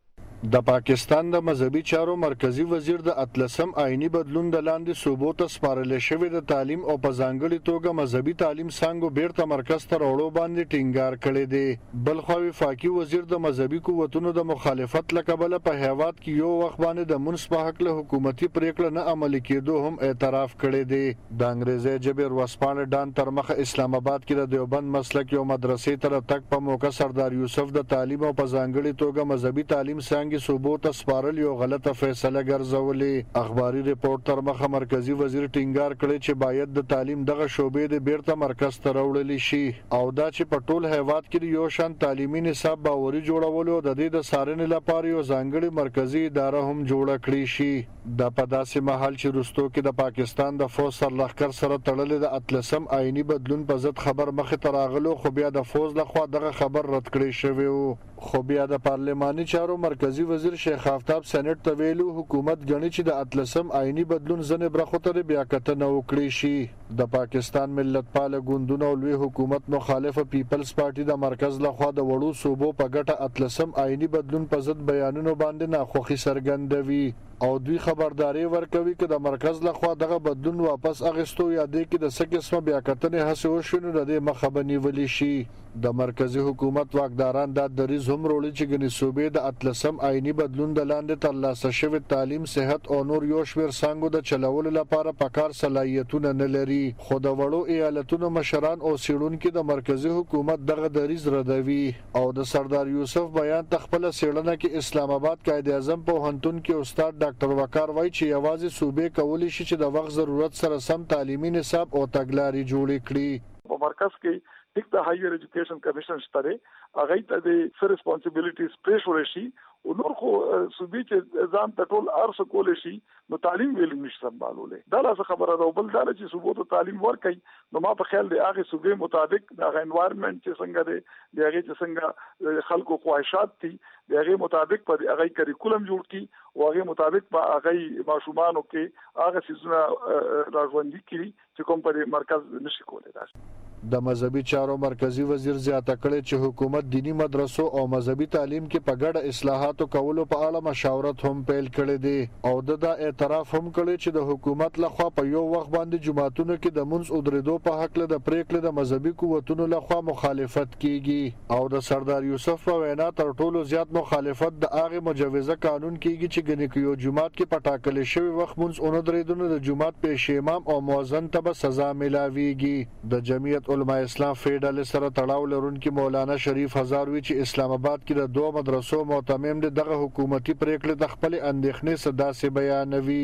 د پاکستان د مذهبي چارو مرکزی وزیر د اتلسم آئینی بدلون د لاندې صوبو ته سپارل شوی د تعلیم او په ځانګړي توګه مذهبي تعلیم څانګو بیرته مرکز ته راوړو باندې ټینګار کړی دی. بل خوا وفاقي وزیر د مذهبي قوتونو د مخالفت له کبله په هیواد کې یو وخت باندې د منځ په هکله حکومتي پریکړه نه عملي کېدو هم اعتراف کړی دی. د انګریزي ژبې ورځپاڼې ډان تر مخه اسلام آباد کې د دیوبند مسلک یو مدرسې ته تک په موقع سردار یوسف د تعلیم او په ځانګړي توګه مذهبي تعلیم څانګې صوبو ته سپارل یو غلطه فیصله ګرځولې. اخباري ریپورت تر مخه مرکزی وزیر ټینګار کړی چې باید د تعلیم دغه شوبې د بیرته مرکز ته راوړل شي او دا چې په ټول هیواد کې یو شان تعلیمي نصاب باوري جوړولو د دې د څارنې لپاره یو ځانګړي مرکزی اداره هم جوړه کړې شي. د په داسې مهال چې وروستو کې د پاکستان د فوج سرلښکر سره تړلې د اتلسم آئینی بدلون په ضد خبر مخې ته راغلو، خو بیا د فوج لخوا دغه خبر رد کړی شوی و. خو بیا د پارلماني چارو مرکزی وزیر شیخ آفتاب سېنټ ته ویلو حکومت ګڼي چې د اتلسم آئینی بدلون ځنې برخو ته بیا کتنه وکړي شي. د پاکستان ملت پاله ګوندونه او لوی حکومت مخالفه پیپلز پارټي د مرکز لخوا د وړو صوبو په ګټه اتلسم آئینی بدلون په ضد بیانونو باندې ناخوښي څرګندوي او دوی خبرداري ورکوي چې د مرکز لخوا دغه بدلون واپس اخیستو یا د کې د څه قسمه بیا کتنې هڅې وشي نو د دې مخه به نیولې شي. د مرکزی حکومت واکداران دا دریځ هم وروړي چې ګڼې صوبې د اتلسم آئیني بدلون د لاندې ترلاسه شوي تعلیم، صحت او نور یو شمېر څانګو د چلولو لپاره پکار صلاحیتونه نه لري. خو د وړو ایالتونو مشران او څېړونکي د مرکزی حکومت دغه دریځ ردوي او د سردار یوسف بیان ته خپله څېړنه کې اسلام آباد قائد اعظم پوهنتون کې استاد ډاکټر وقار وایي چې یوازې صوبې کولی شي چې د وخت ضرورت سره سم تعلیمي نصاب او تګلارې جوړې کړي. په مرکز کې ټیک د هایر ایجوکیشن کمیشن شته، هغه ته د څه ریسپانسیبিলিټیز پېښ ورشي شي او نور خو صوبې چې ځان ته ټول ارس کول شي نو تعلیم ویل نشي سمبالولې. دا لاس خبره ده. بل دا چې صوبو ته تعلیم ورکړي نو ما په خیال دی هغه صوبې مطابق د انوایرنمنت چې څنګه دی د هغه چې څنګه خلکو خواهشات دي د هغه مطابق په هغه کریکولم جوړ کړي او هغه مطابق په هغه ماشومانو کې هغه سيزونه راغونډي کړي چې کوم په مرکز نشي کولای. د مذهبي چارو مرکزی وزیر زیاته کړی چې حکومت دینی مدرسو او مذهبي تعلیم کې په ګډه اصلاحاتو کولو په اړه مشاورت هم پیل کړی دی او د دا اعتراف هم کړی چې د حکومت لخوا په یو وخت باندې جماعتونو کې د منځ ودرېدو په هکله د پریکړې د مذهبي قوتونو لخوا مخالفت کیږي او د سردار یوسف په وینا تر ټولو زیات مخالفت د هغه مجوزه قانون کیږي چې ګنې یو جماعت کې په ټاکلې شوی وخت منځ اون درېدنه د جماعت پیش امام او مؤذن ته به سزا ملاويږي. د جمعیت علماء اسلام فیډل سره تړاو لرونکي مولانا شریف هزاروی چې اسلام آباد کې د دوه مدرسو معتمم دي دغه حکومتي پریکړې د خپل اندېښنې صداسې بیانوي.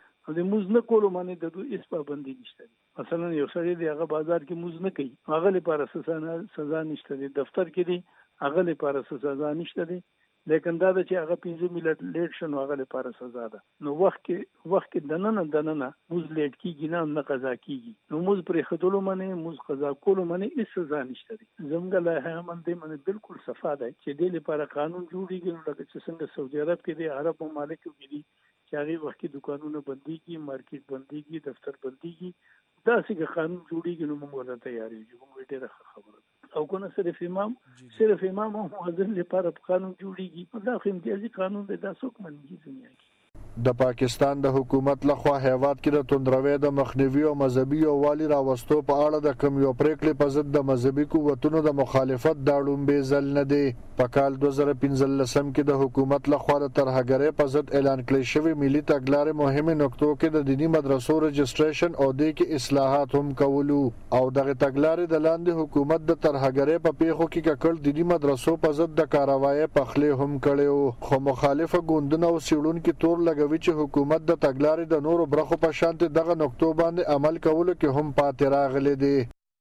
د موز نه کولو باندې د دوی هیڅ پابندي نشته. مثلا یو سړی دی هغه بازار کې موز نه کوي، هغه لپاره سزا نشته دی. دفتر کې دی هغه لپاره سزا نشته دی، لیکن دا چې هغه پنځه میلیټ لیټ شنو هغه لپاره سزا ده. نو وخت کې وخت کې دننه دننه موز لیټ کیږي نه نه قضا کیږي. نو موز پرې خدلو باندې موز قضا کولو باندې هیڅ سزا نشته دی. زموږ له هم دې باندې بالکل صفا ده چې دې لپاره قانون جوړیږي. نو لکه چې څنګه سعودي عرب کې دی، عرب ممالک کې دي چې هغه وخت کې دکانونه بنديږي، مارکیټ بنديږي، دفتر بنديږي، دا څنګه قانون جوړیږي نو موږ ورته تیاری یو. موږ ډېر خبره او کنه صرف امام صرف امام او مؤذن لپاره قانون جوړیږي. دا خو امتیازي قانون دی، دا څوک منځي دنیا کې. د پاکستان د حکومت لخوا هیواد کې د توندروي د مخنیوي او مذهبي یووالي راوستو په اړه د کوم یو پریکړې په ضد د مذهبي قوتونو د مخالفت دا لومبې ځل نه دی. په کال دوه زره پنځلسم کې د حکومت لخوا د ترهګرۍ په ضد اعلان کړی شوی ملي تګلارې مهمې نقطو کې د دیني مدرسو رجسټریشن او دې کې اصلاحات هم کولو او دغه تګلارې د لاندې حکومت د ترهګرۍ په پیښو کې ککړ دیني مدرسو په ضد د کاروایۍ پخلې هم کړی خو مخالفه ګوندونه او څېړونکي تور لګوي چې حکومت د تګلارې د نورو برخو په شانتې دغه نقطو باندې عمل کولو کې هم پاتې راغلی دی.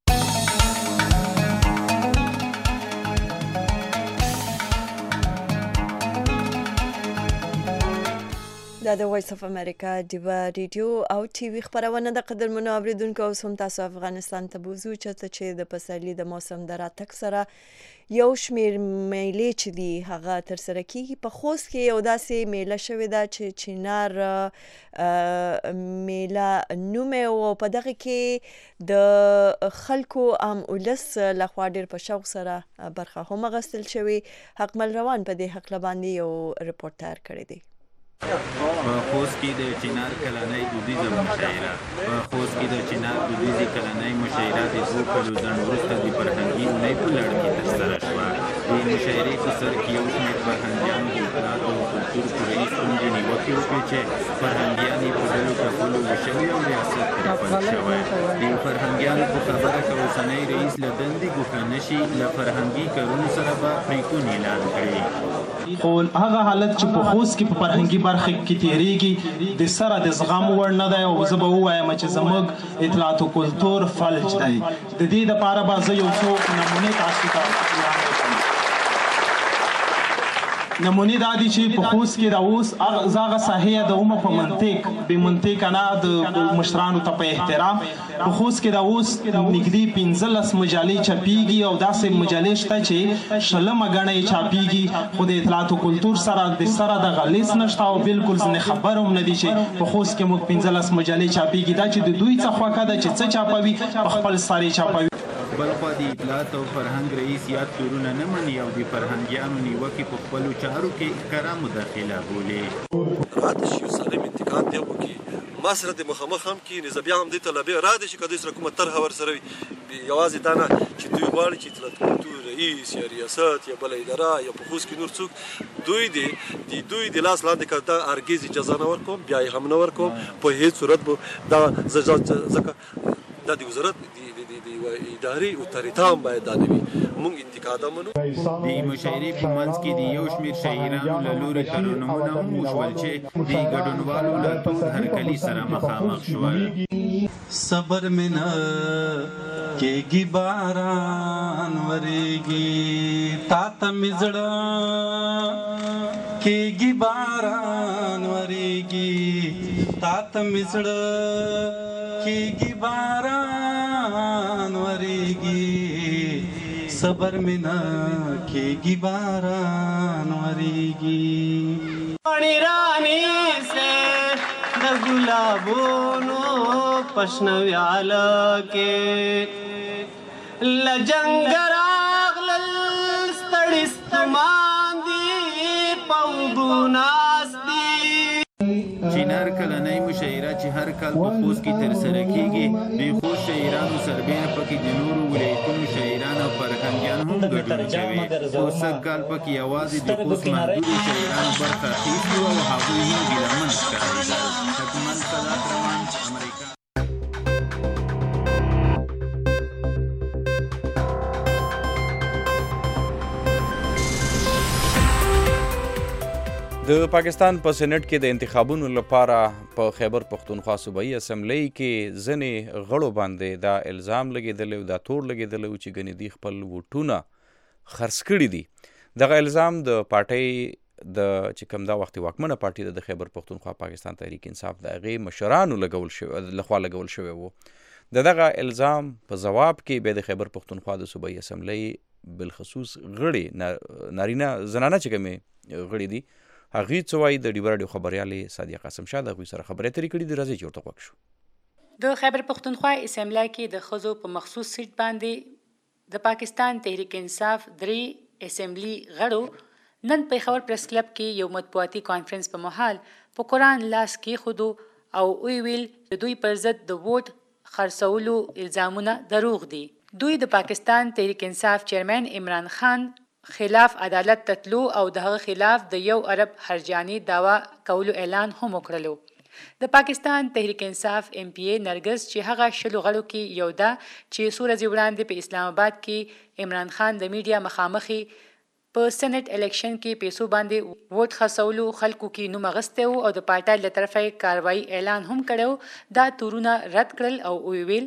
دا د وایس اف امریکا ډیوا ریډیو او ټي وي خبرونه د قدرمنو اوریدونکو او هم تاسو افغانستان ته بوزو چې د پسرلي د موسم د راتګ سره یو شمیر میلې چې دي هغه تر سره کیږي. په خوست کې یو داسې میله شوې ده چې چینار میله نومې او په دغه کې د خلکو عام ولس لخوا ډېر په شوق سره برخه هم اخیستل شوې. حقمل روان په دې هکله باندې یو رپورټ تیار کړی دی. په خوست کې د چینار کلنۍ دودیزه مشاعره په خوست کې د چینار دودیزې کلنۍ مشاعره د دوه کلو ځنډ وروسته د فرهنګي اونۍ په لړ کې ترسره شوه. د مشاعرې په سر کې یو شمېر فرهنګیانو د اطلاعاتو او کلتور فرعي ستونزې نیوکې وکړې چې فرهنګیان یې په ډلو کسولو وشوي او ریاست ترې فلج شوی. د فرهنګیانو په خبره که اوسنی رئیس له دندې ګوښه نه شي له فرهنګي کارونو سره به پرېکون اعلان کړي. خو هغه حالت چې په خوست کې په فرهنګي برخه کې تیریږي د سره د زغم وړ نه دی او زه به ووایم چې زموږ اطلاعات او کلتور فلج دی. د دې دپاره به زه یو څو نمونې تاسو ته وړاندې کړم. نمونې دا دي چې په خوست کې دا اوس هغه ساحې د عمر په منطق به منطق نه د مشرانو ته په احترام په خوست کې دا اوس نږدې پنځلس مجلې چاپیږي او داسې مجلې شته چې شلمه ګڼه یې چاپیږي خو د اطلاعات او کلتور سره د سره دغه لیست نشته او بالکل ځینې خبر هم نه دي چې په خوست کې موږ پنځلس مجلې چاپیږي. دا چې د دوی څه خوښه ده چې څه چاپوي په خپل سر یې چاپوي. بلخوا د اطلاعات او فرهنګ رئیس یاد تورونه نه مني او د فرهنګیانو نیوکې په خپلو چارو کې ښکاره مداخله بولي. راته شي سالم انتقاد دی وکړي ما سره د مخامخ هم کې نسبیا هم دې طلبه را دي چې کدی سره کومه طرح ور سره یوازې دا نه چې دوی غواړي چې اطلاعات کلتور رئیس یا ریاست یا بل اداره یا په خوست کې نور څوک دوی دي د دوی د لاس لاندې کړه ارګیز اجازه نه ورکوم بیا یې هم نه ورکوم په هیڅ صورت به دا ځکه دا د وزارت اداري اتاریتام باید دا نه وي موږ انتقاد منو. د مشاعرې په منځ کې د یو شمېر شاعرانو له لورې ترنمونه هم وشول چې د ګډونوالو له تود هرکلي سره مخامخ شول. صبر مې نه کېږي باران ورېږي تا ته مې زړه کېږي باران ورېږي تا ته مې زړه کېږي باران ورېږي صبر مې نه کېږي باران ورېږي. پاڼې رانیسې د ګلابونو پشنه ویاله کې له جنګه راغلل ستړي ستومان دي په اوبو ناست دي. چینار کلنۍ مشاعره چې هر کال په خوست کې ترسره کیږي د خوست شاعرانو سربېره پکې د نورو ولایتونو شاعران او فرهنګیان هم ګډون کوي. خو سږ کال پکې یوازې د خوست محدودو شاعرانو برخه اخیستې وه او هغوی هم ګیلمن ښکارېدل. حکمت صداق روان امریکا. د پاکستان په سېنټ کې د انتخابونو لپاره په خیبر پښتونخوا صوبایي اسمبلی کې ځینې غړو باندې دا الزام لګېدلی او دا تور لګېدلی و چې ګنې دوی خپل ووټونه خرڅ کړي دي. دغه الزام د پارټۍ د چې کوم دا وخت واکمنه پارټي د خیبر پښتونخوا پاکستان تحریک انصاف د هغې مشرانو لګول شوی لخوا لګول شوی و. د دغه الزام په ځواب کې بیا د خیبر پښتونخوا د صوبایي اسمبلی بالخصوص غړي نارینه زنانه چې کومې غړي دي هغې څه وایي د ډیوه راډیو خبریالې سادیه قاسم شاه د هغوی سره خبرې اترې کړي دي. راځئ چې ورته غوږ شو. د خیبر پښتونخوا اسمبلی کې د ښځو په مخصوص سیټ باندې د پاکستان تحریک انصاف درې اسمبلی غړو نن پېښور پریس کلب کې یو مطبوعاتي کانفرنس په مهال په قرآن لاس کېښودو او وی ویل د دوی پر ضد د ووټ خرڅولو الزامونه دروغ دي. دوی د پاکستان تحریک انصاف چیرمن عمران خان خلاف عدالت تتلو او د هغه خلاف د یو ارب هرجاني داوا کولو اعلان هم وکړلو. د پاکستان تحریک انصاف ایم پی ای نرګس چې هغه شلو غړو کې یو ده چې څو ورځې وړاندې په اسلام آباد کې عمران خان د میډیا مخامخي په سېنات الیکشن کې پیسو باندې ووټ خرڅولو خلکو کې نوم اخیستی و او د پارټۍ له طرفه یې کاروایي اعلان هم کړی دا تورونه رد کړل او ویل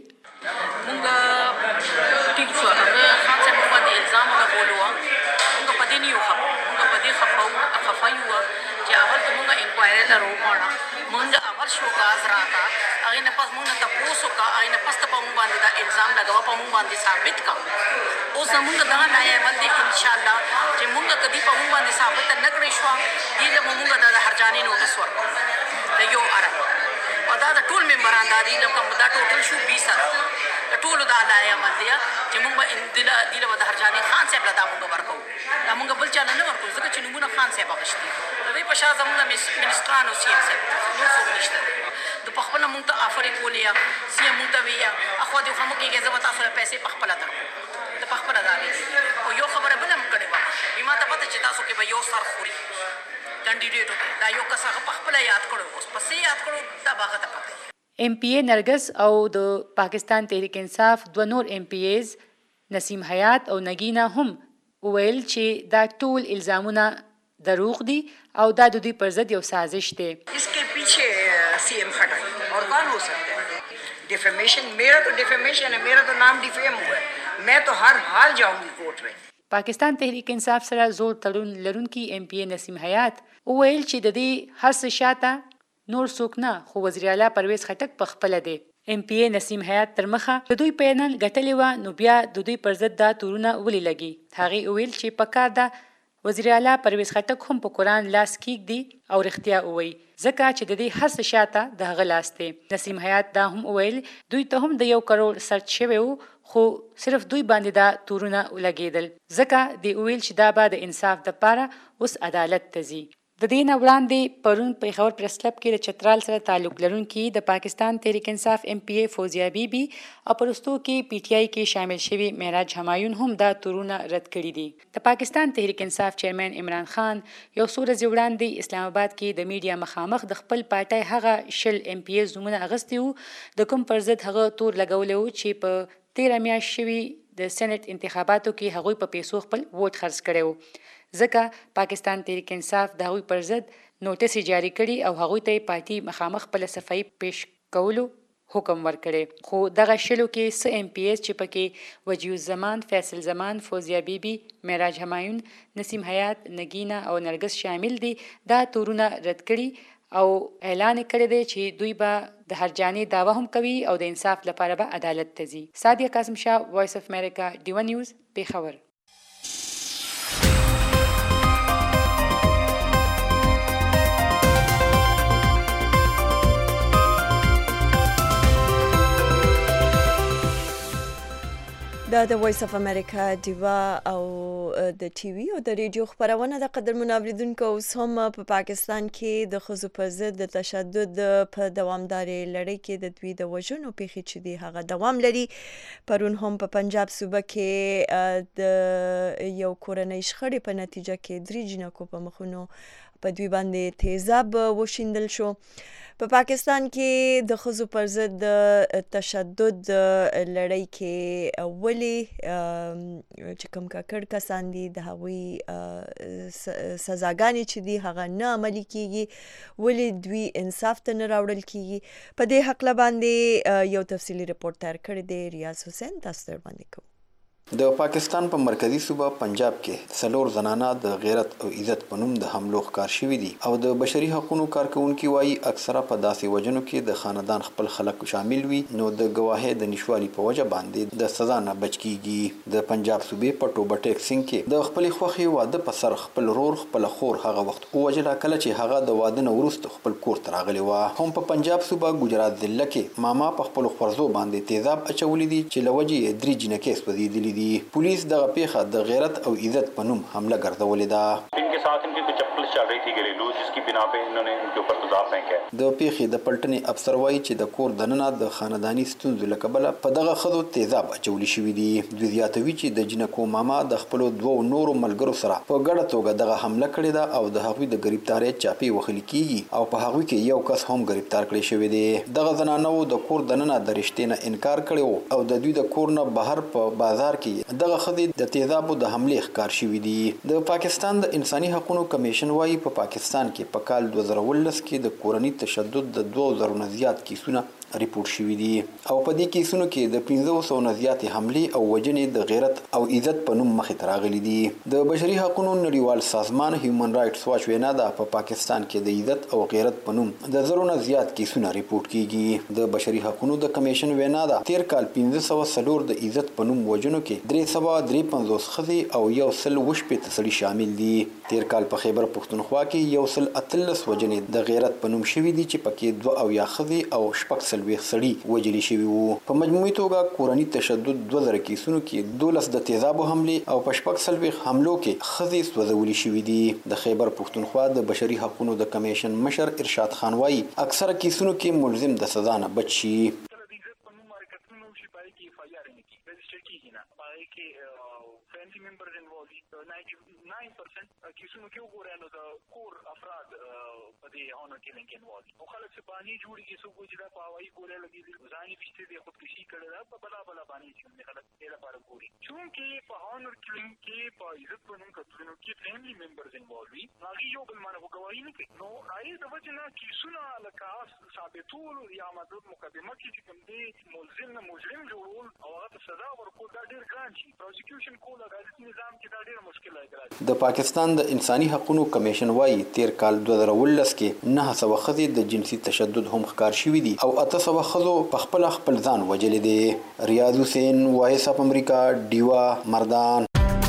مونږ ټیک شو هغه خان صاحب باندې الزام لګولو مونږ په دې نه یو خبر مونږ په دې خفاو خفایو چې اول ته مونږ انکوایري لرو غواړو مونږ اول شو کاز راته هغه نه پس مونږ ته پوسو کا هغه نه پس ته مونږ باندې دا الزام لګاو په مونږ باندې ثابت کا اوس مونږ دا نه عمل دي ان شاء الله چې مونږ کدي په مونږ باندې ثابت نه کړی شو دې له مونږ دا هرجاني نوټس ورکړو د یو اره او دا د ټول ممبران دا دي لکه دا ټوټل شو بیس سره د ټولو دا لای عمل دی چې مونږ به دله دله د هرجاني خان صاحب له دا مونږ ورکو دا مونږ بل چا نه ورکو ځکه چې نمونه خان صاحب غشتي دوی په شاه زمونږ منسترانو سی ام صاحب نو څوک نشته د پخپله مونږ ته آفرې کولې سی ام مونږ ته ویه اخوا دې خو موږ کېږي زه به تاسو له پیسې پخپله درکړو د پخپله دا ویلي او یو خبره بله هم کړې وه ما ته پته چې تاسو کې به یو سر خوري کینډیډیټو کې دا یو کس هغه پخپله یاد کړو اوس پسې یاد کړو دا به هغه ته پته ایم پی ای نرګس او د پاکستان تحریک انصاف دوه نور ایم پی ایز نسیم حیات او نگینا هم وویل چې دا ټول الزامونه دروغ دي او دا د دوی پر ضد یو سازش دی. اس کے پیچھے سی ایم کھڑا ہے اور کون ہو سکتا ہے ڈیفیمیشن میرا تو ڈیفیمیشن ہے میرا تو نام ڈیفیم ہوا ہے میں تو ہر حال جاؤں گی کورٹ میں. پاکستان تحریک انصاف سره زور تړون لرونکي ایم پی ای نسیم حیات وویل چې د دې هر څه شاته نور څوک نه خو وزیر اعلی پرویز خټک په خپله دی. ایم پی ای نسیم حیات تر مخه د دوی پینل ګټلې وه نو بیا د دوی پر ضد دا تورونه ولې لګي. هغې وویل چې پکار ده وزیر اعلی پرویز خټک هم په قرآن لاس کیږدي او رښتیا ووایي ځکه چې د دې هر څه شاته د هغه لاس دی. نسیم حیات دا هم وویل دوی ته هم د یو کروڑ سرچ شوی و خو صرف دوی باندې دا تورونه ولګېدل ځکه دی وویل چې دا به د انصاف دپاره اوس عدالت ته ځي. د دې نه وړاندې پرون پېښور پریس کلب کې د چترال سره تعلق لرونکي د پاکستان تحریک انصاف ایم پی ای فوزیه بیبي او په وروستو کې پی ټي آی کې شامل شوي معراج همایون هم دا تورونه رد کړي دي. د پاکستان تحریک انصاف چیرمن عمران خان یو څو ورځې وړاندې اسلام آباد کې د میډیا مخامخ د خپل پارټۍ هغه شل ایم پی ایز نومونه اخیستي وو د کوم پر ضد هغه تور لګولی وو چې په تیره میاشت شوي د سېنټ انتخاباتو کې هغوی په پیسو خپل ووټ خرڅ کړی و ځکه پاکستان تحریک انصاف د هغوی پر ضد نوټس جاری کړي او هغوی ته یې پارټي مخامخ خپله صفایي پیش کولو حکم ورکړی. خو دغه شلو کې څه ایم پی ایز چې پکې وجیه الزمان، فیصل زمان، فوزیه بیبي، معراج همایون، نسیم حیات، نگینا او نرګس شامل دي دا تورونه رد کړي او اعلان کړی دی چې دوی به د هرجاني دعوه هم کوي او د انصاف لپاره به عدالت ته ځي. سادیه قاسم شاه، وایس اف امریکا، ډیوه نیوز، پېښور. دا د وایس اف امریکا ډیوا او د ټي وي او د ریډیو خبرونه د قدرمنو اوریدونکو اوس هم په پاکستان کې د ښځو پر ضد د تشدد په دوامدارې لړۍ کې د دوی د وژنو پیښې چې دي هغه دوام لري. پرون هم په پنجاب صوبه کې د یو کورنۍ شخړې په نتیجه کې درې جنکو په مخونو په دوی باندې تیزاب وشیندل شو. په پاکستان کې د ښځو پر ضد د تشدد لړۍ کې ولې چې کوم ککړ کسان دي د هغوی سزاګانې چې دي هغه نه عملي کیږي ولې دوی انصاف ته نه راوړل کیږي په دې هکله باندې یو تفصیلي رپورټ تیار کړی دی. ریاض حسین تاسو ته وړاندې کوو. د پاکستان په مرکزی صوبه پنجاب کې څلور زنانه د غیرت او عزت په نوم د حملو ښکار شوي دي او د بشري حقوقو کارکونکي وایي اکثره په داسې وجنو کې د خاندان خپل خلک شامل وي نو د گواهی د نشوالي په وجه باندې د سزا نه بچ کیږي. د پنجاب صوبې په ټوبه ټیک سنگ کې د خپل خوخي واده په سر خپل رور خپل خور هغه وخت وجلا کله چې هغه د واده نه وروسته خپل کور ته راغلی و. هم په پنجاب صوبه ګجرات ضلع کې ماما په خپل خورزو باندې تیزاب اچولې دي چې لوجې درې جنکې سوځېدلې شوي دي. پولیس دغه پیښه د غیرت او عزت په نوم حمله ګرځولې ده. इनके साथ इनकी कुछ चप्पल चल रही थी घरेलू जिसकी बिना पे इन्होंने इनके ऊपर तेजाब फेंका है. د پیښې د پلټنې افسر وایي چې د کور دننه د خانداني ستونزو له کبله په دغه ښځو تیزاب اچولي شوي دي. دوی زیاتوي چې د جنکو ماما د خپلو دوو نورو ملګرو سره په ګډه توګه دغه حمله کړې ده او د هغوی د ګرفتارۍ چاپې وهلي کیږي او په هغوی کې یو کس هم ګرفتار کړی شوی دی. دغه زنانو د کور دننه د رښتې نه انکار کړی و او د دوی د کور نه بهر په بازار کې دغه ښځې د تیزابو د حملې ښکار شوي دي. د پاکستان د انساني حقوقو کمیشن وایي په پاکستان کې په کال دوه زره اوولس کې د کورني تشدد د دوه زرو نه زیات کیسونه ریپورت شوي دي او په دې کیسونو کې د پنځه سوو نه زیاتې حملې او وژنې د غیرت او عزت په نوم مخې ته راغلي دي. د بشري حقوقو نړیوال سازمان هیومن رائټس واچ وینا ده په پا پاکستان کې د عزت او غیرت په نوم د زرو نه زیات کیسونه ریپورت کیږي. د بشري حقوقو د کمیشن وینا ده تیر کال پنځه سوه څلور د عزت په نوم وژنو کې درې سوه درې پنځوس ښځې او یو سل اووه شپېته سړي شامل دي. تیر کال په خیبر پښتونخوا کې یو سل اتلس وژنې د غیرت په نوم شوي دي چې پکې دوه اویا ښځې او شپږ څلوېښت سړي وژلي شوي وو. په مجموعي توګه کورني تشدد دوه زره کیسونو کې دولس د تیزابو حملې او په شپږ څلوېښت حملو کې ښځې سوځولي شوي دي. د خیبر پښتونخوا د بشري حقوقو د کمیشن مشر ارشاد خان وایي اکثره کیسونو کې ملزم د سزا نه بچ شي. کیسونو کې وګورئ نو د کور افراد په دې هانو کیلینګ کې انوالو او خلک چې باندې جوړیږي څوک چې دا په هوایي ګولۍ لګېدلي ځاني ویشتې دي خودکشي کړې ده په بلا بلا باندې چې خلک دې لپاره ګوري. چونکې په هانر کیلینګ کې په عزت په نوم کتلونو کې فیملي ممبرز انوالو وي هغوی یو بل باندې خو ګواهي نه کوي نو هغې د وجې نه کیسونه لکه ثابتول یا مدد مقدمه کې چې کوم دی ملزم نه مجرم جوړول او هغه ته سزا ورکول دا ډېر ګران شي. پروسیکیوشن کول عدالتي نظام کې دا ډېره مشکله ده. د پاکستان د انساني حقوقو کمیشن وایي تیر کال دوه زره اوولس کې نه سوه ښځې د جنسي تشدد هم ښکار شوي دي او اته سوه ښځو په خپله خپل ځان وژلی دی. ریاض حسین، وایس اف امریکا، ډیوا، مردان.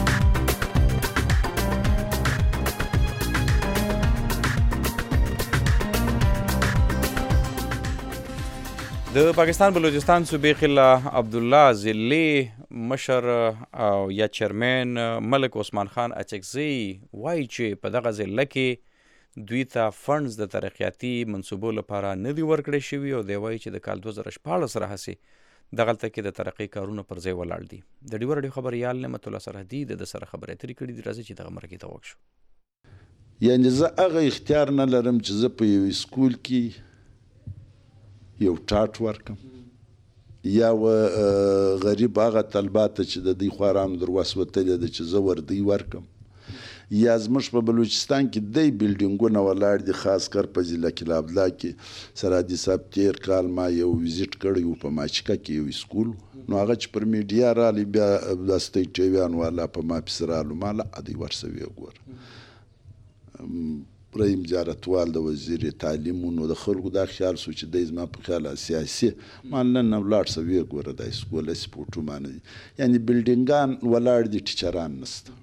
د پاکستان بلوچستان صوبې خلا عبدالله ضلعي مشر او یا چیرمن ملک عثمان خان اچکزي وایي چې په دغه ضلع کې دوی ته فنډز د ترقیاتي منصوبو لپاره نه دي ورکړی شوي او دی وایي چې د کال دوه زره شپاړس راهیسې دغلته کې د ترقۍ کارونه پر ځای ولاړ دي. د ډیوه راډیو خبریال نعمت الله سرحدي د سره خبرې اترې کړي دي. راځي چې دغه مرکې ته وکړو. یعنې زه هغه اختیار نه لرم چې زه په یو سکول کې یو ټاټ ورکم یا غریب هغه طلبات چې د دوی خوارام در وس وتلې ده چې زه وردی ورکم یا زموږ په بلوچستان کې دی بلډینګونه ولاړ دي خاص کر په ضلع کې لابلا کې سرحدي صاحب تیر کال ما یو ویزیټ کړی و په ماچکه کې یو سکول نو هغه چې پر میډیا رالی بیا د سټیټیویان والا په ما پسې رالو ما له ادی ورسوي وګوره رحیم جارتوال د وزیر تعلیم نو د خلکو دا خیال سو چې د زما په خیال سیاسي مان نن ولاړ سوي ګوره د سکول سپورټو معنی یعنی بلډینګان ولاړ دي ټیچران نسته.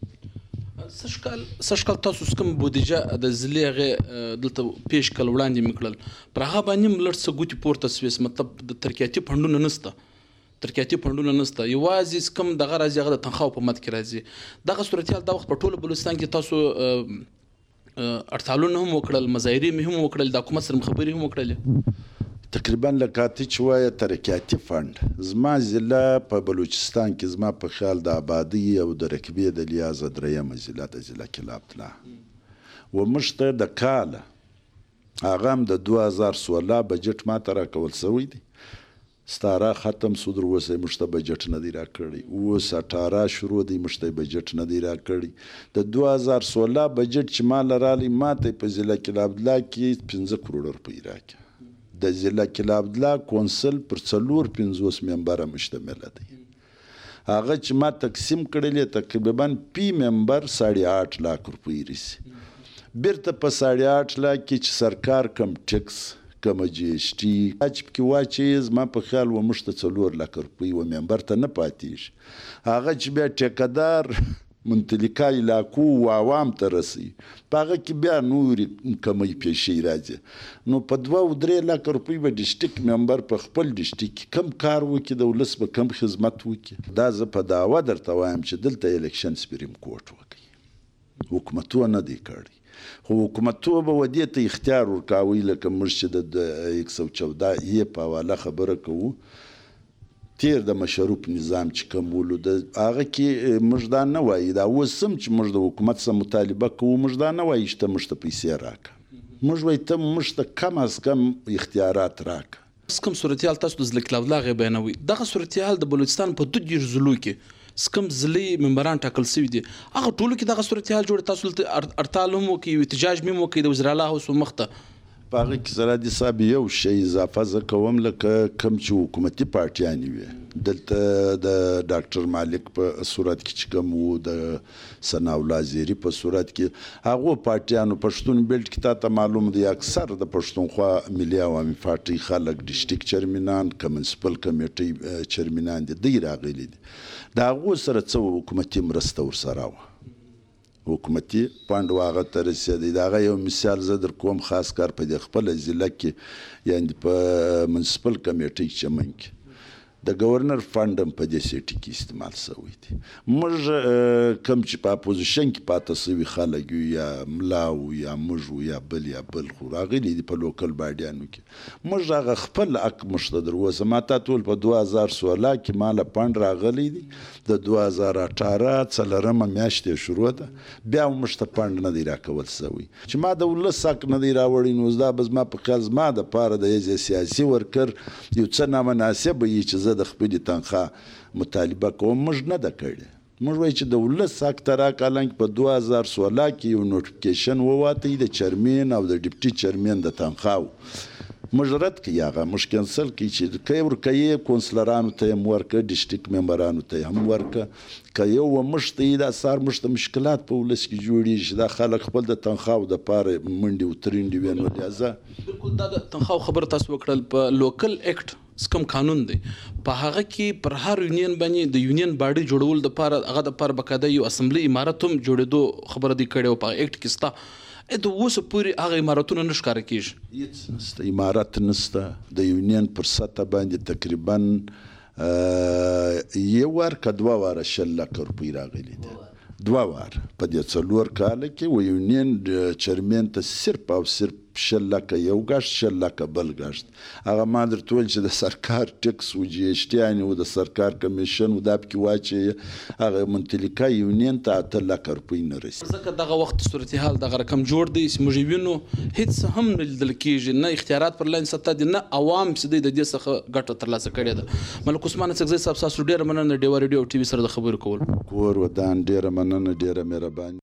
سشکل سشکل تاسو کوم بودیجه د ضلع غه دلته پیش کول وړاندې میکړل پر هغه باندې ملت څه ګوتی پورته سويس مطلب د ترکیاتي فندونه نسته ترکیاتي فندونه نسته یوازې کوم دغه راځي هغه د تنخواو په مد کې راځي. دغه صورتحال دا وخت په ټوله بلوچستان کې تاسو ارتالونه هم وکړل مظاهرې مې هم وکړل د حکومت سره خبرې هم وکړلې تقریبا لکه ته چې وایه ترقیاتي فنډ زما ضلع په بلوچستان کې زما په خیال د آبادۍ او د رقبې د لیازه درېیمه ضلع د ضلع کلاب طلا و موږ ته د کاله هغه هم د دوه هزار سوله بجټ ما ته راکول سوی دی ستاره ختم سو در اوسه موږ ته بجټ نه دی راکړی اوس اټاره شروع دی موږ ته بجټ نه دی راکړی د دوه هزار سوله بجټ چې ما لرالی ما ته په ضلع کلابدلا کې پنځه کروڑ روپۍ راکړي د ضلع کلابدلا کونسل پر څلور پنځوس ممبره مشتمله دی هغه چې ما تقسیم کړلې تقریبا پی ممبر ساڑھے آٹھ لاکھ روپۍ رسی بیرته په ساڑھے آٹھ لاکھ کې چې سرکار کم ټیکس کم جی ایس ټي چې پکې واچي زما په خیال و موږ ته څلور لکه روپۍ و ممبر ته نه پاتېږي هغه چې بیا ټیکهدار منطلقه علاقو و عوام ته رسي په هغه کې بیا نورې کمی پیشې راځي نو په دوه او درې لکه روپۍ به ډسټرکټ ممبر په خپل ډسټرکټ کې کم کار وکړي د ولس به کم خدمت وکړي دا زه په دعوه درته وایم چې دلته الیکشن سپریم کورټ وکړي حکومتونه نه دی کړی خو حکومتونه به ودې ته اختیار ورکاوي لکه موږ چې د یک سو چوده یې په حواله خبره کوو تیر د مشروط نظام چې کوم ولو د هغه کې موږ دا نه وایي دا اوس هم چې موږ د حکومت سره مطالبه کوو موږ دا نه وایي چې ته موږ ته پیسې راکړه موږ وایي ته موږ ته کم از کم اختیارات راکړه سکم صورتحال تاسو د ضلع کلاودلاغې بیانوي دغه صورتحال د بلوچستان په دوه دېرش ضلعو کې سکم ضلعي ممبران ټاکل شوي دي هغه ټولو کې دغه صورتحال جوړ تاسو هړتال هم وکړي احتجاج هم وکړي د وزیر اعلی هوس مخته په هغه کې زرادي صاحب یو شی اضافه زه کوم لکه کوم چې حکومتي پارټیانې وي دلته د ډاکټر مالک په صورت کې چې کوم وو د ثناء الله زیري په صورت کې هغو پارټیانو پښتون بیلټ کې تا ته معلوم دی اکثر د پښتونخوا ملي عوامي پارټۍ خلک ډسټرکټ چیرمنان که منسپل کمیټۍ چیرمنان دي دوی راغلي دي د هغو سره څه حکومتي مرسته ورسره وه حکومتي پانډ واغه ته رسېدی د هغه یو مثال زه در کوم خاص کار په دې خپله ضلع کې یعنې په منسپل کمیټۍ چمن کې د گورنر فنډ هم په دې سیټي کې استعمال شوی دی موږ کوم چې په اپوزیشن کې پاته شوي خلک یو یا ملا وو یا موږ وو یا بل یا بل خو راغلي دي په لوکل باډیانو کې موږ هغه خپل حق موږ ته در اوسه ما تا ټول په دوه هزار سوله کې ماله فنډ راغلی دی د دوه هزار اټاره څلورمه میاشت یې شروع ده بیا هم موږ ته فنډ نه دی راکول شوی چې ما د ولس حق نه دی راوړی نو دا به زما په خیال زما دپاره د یو سیاسي ورکر یو څه نامناسبه وي چې زه د خپلې تنخواه مطالبه کوم موږ نه ده کړې موږ وایو چې د ولس حق ته راکړه حالانکې په دوه هزار سوله کې یو نوټیفیکیشن وواتی د چیرمین او د ډیپټي چیرمین د تنخواهو موږ رد کړي هغه موږ کینسل کړي چې که یې ورکوي کونسلرانو ته یې هم ورکړه ډسټرکټ ممبرانو ته یې هم ورکړه که یو موږ ته یې دا سار موږ ته مشکلات په ولس کې جوړېږي چې دا خلک خپل د تنخواهو دپاره منډې و ترنډې وي نو لهذا بالکل دا د تنخواهو خبره تاسو وکړل په لوکل اکټ سکم قانون دی په هغه کې پر هر یونین باندې د یونین باډي جوړول د لپاره هغه د لپاره بقاعده یو اسمبلی امارت هم جوړېدو خبره دی کړې او په اکټ کې ستا د اوسه پورې هغه امارتونه نه ښکاره کېږي هېڅ نسته امارت نسته د یونین پر سطح باندې تقریبا یو وار که دوه واره شل لکه روپۍ راغلي دي دوه وار په دې څلور کاله کې و یونین چیرمین ته صرف او صرف شل لکه یو ګشت شل لکه بل ګشت هغه ما درته ویل چې د سرکار ټکس و جی ایس ټي یعنې و د سرکار کمیشن و دا پکې واچوي هغه منطلقه یونین ته اته لکه روپۍ نه رسي ځکه دغه وخت صورتحال دغه رقم جوړ دی چې موږ وینو هېڅ هم نه لیدل کېږي نه اختیارات پر لاین سطح دي نه عوام چې دی د دې څخه ګټه ترلاسه کړې ده ملک عثمان اڅکزی صاحب ستاسو ډېره مننه ډیوا ریډیو او ټي وي سره د خبرو کول کور ودان ډېره مننه ډېره مهرباني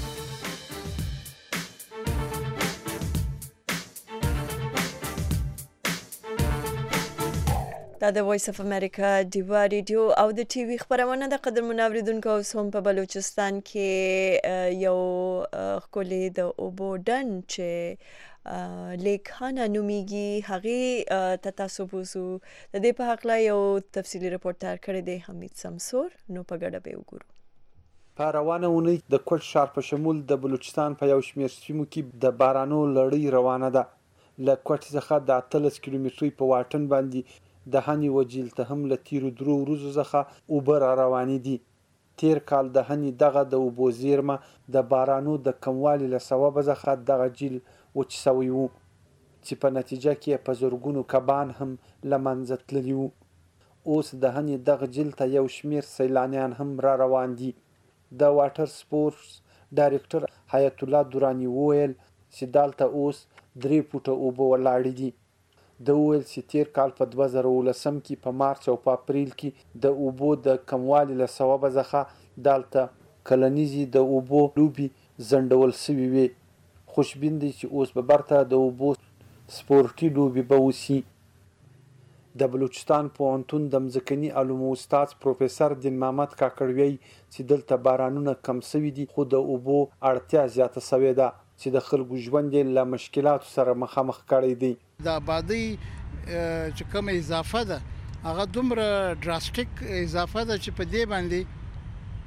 دا د وایس اف امریکا ډیوا ریډیو او د ټي وي خبرونه د قدر منوریدونکو اوس هم په بلوچستان کې یو ښکلې د اوبو ډن چې لیکانه نومیږي هغې ته تاسو بوزو د دې په هکله یو تفصیلي رپورټ تیار کړی دی حمید سمسور نو په ګډه به وګورو په روانه اونۍ د کوټ ښار په شمول د بلوچستان په یو شمېر سیمو کې د بارانو لړۍ روانه ده له کوټ څخه د اتلس کیلومترۍ په واټن باندې د هني وجیل ته هم له تیرو درو ورځو څخه اوبه را روانې دي تیر کال د هني دغه د اوبو زیرمه د بارانو د کموالي له سببه څخه دغه جیل وچ سوی وو چې په نتیجه کې په زرګونو کبان هم له منځه تللي وو اوس د هني دغه جیل ته یو شمېر سیلانیان هم را روان دي د واټر سپورټس ډایرکټر حیات الله دوراني وویل چې دلته اوس درې فوټه اوبه ولاړې دي د وویل چې تیر کال په دوه زره اوولسم کې په مارچ او په اپریل کې د اوبو د کموالي له سببه څخه دلته کلنیزې د اوبو لوبې ځنډول سوي وې خوشبین دی چې اوس به برته د اوبو سپورټي لوبې به وسي د بلوچستان پوهنتون د مځکني علومو استاد پروفیسر دین محمد کاکړ چې دلته بارانونه کم سوي دي خو د اوبو اړتیا زیاته سوې ده چې د خلکو ژوند یې له مشکلاتو سره مخامخ کړی دی د آبادی چې کوم اضافه ده هغه دومره ډراسټیک اضافه ده چې په دې باندې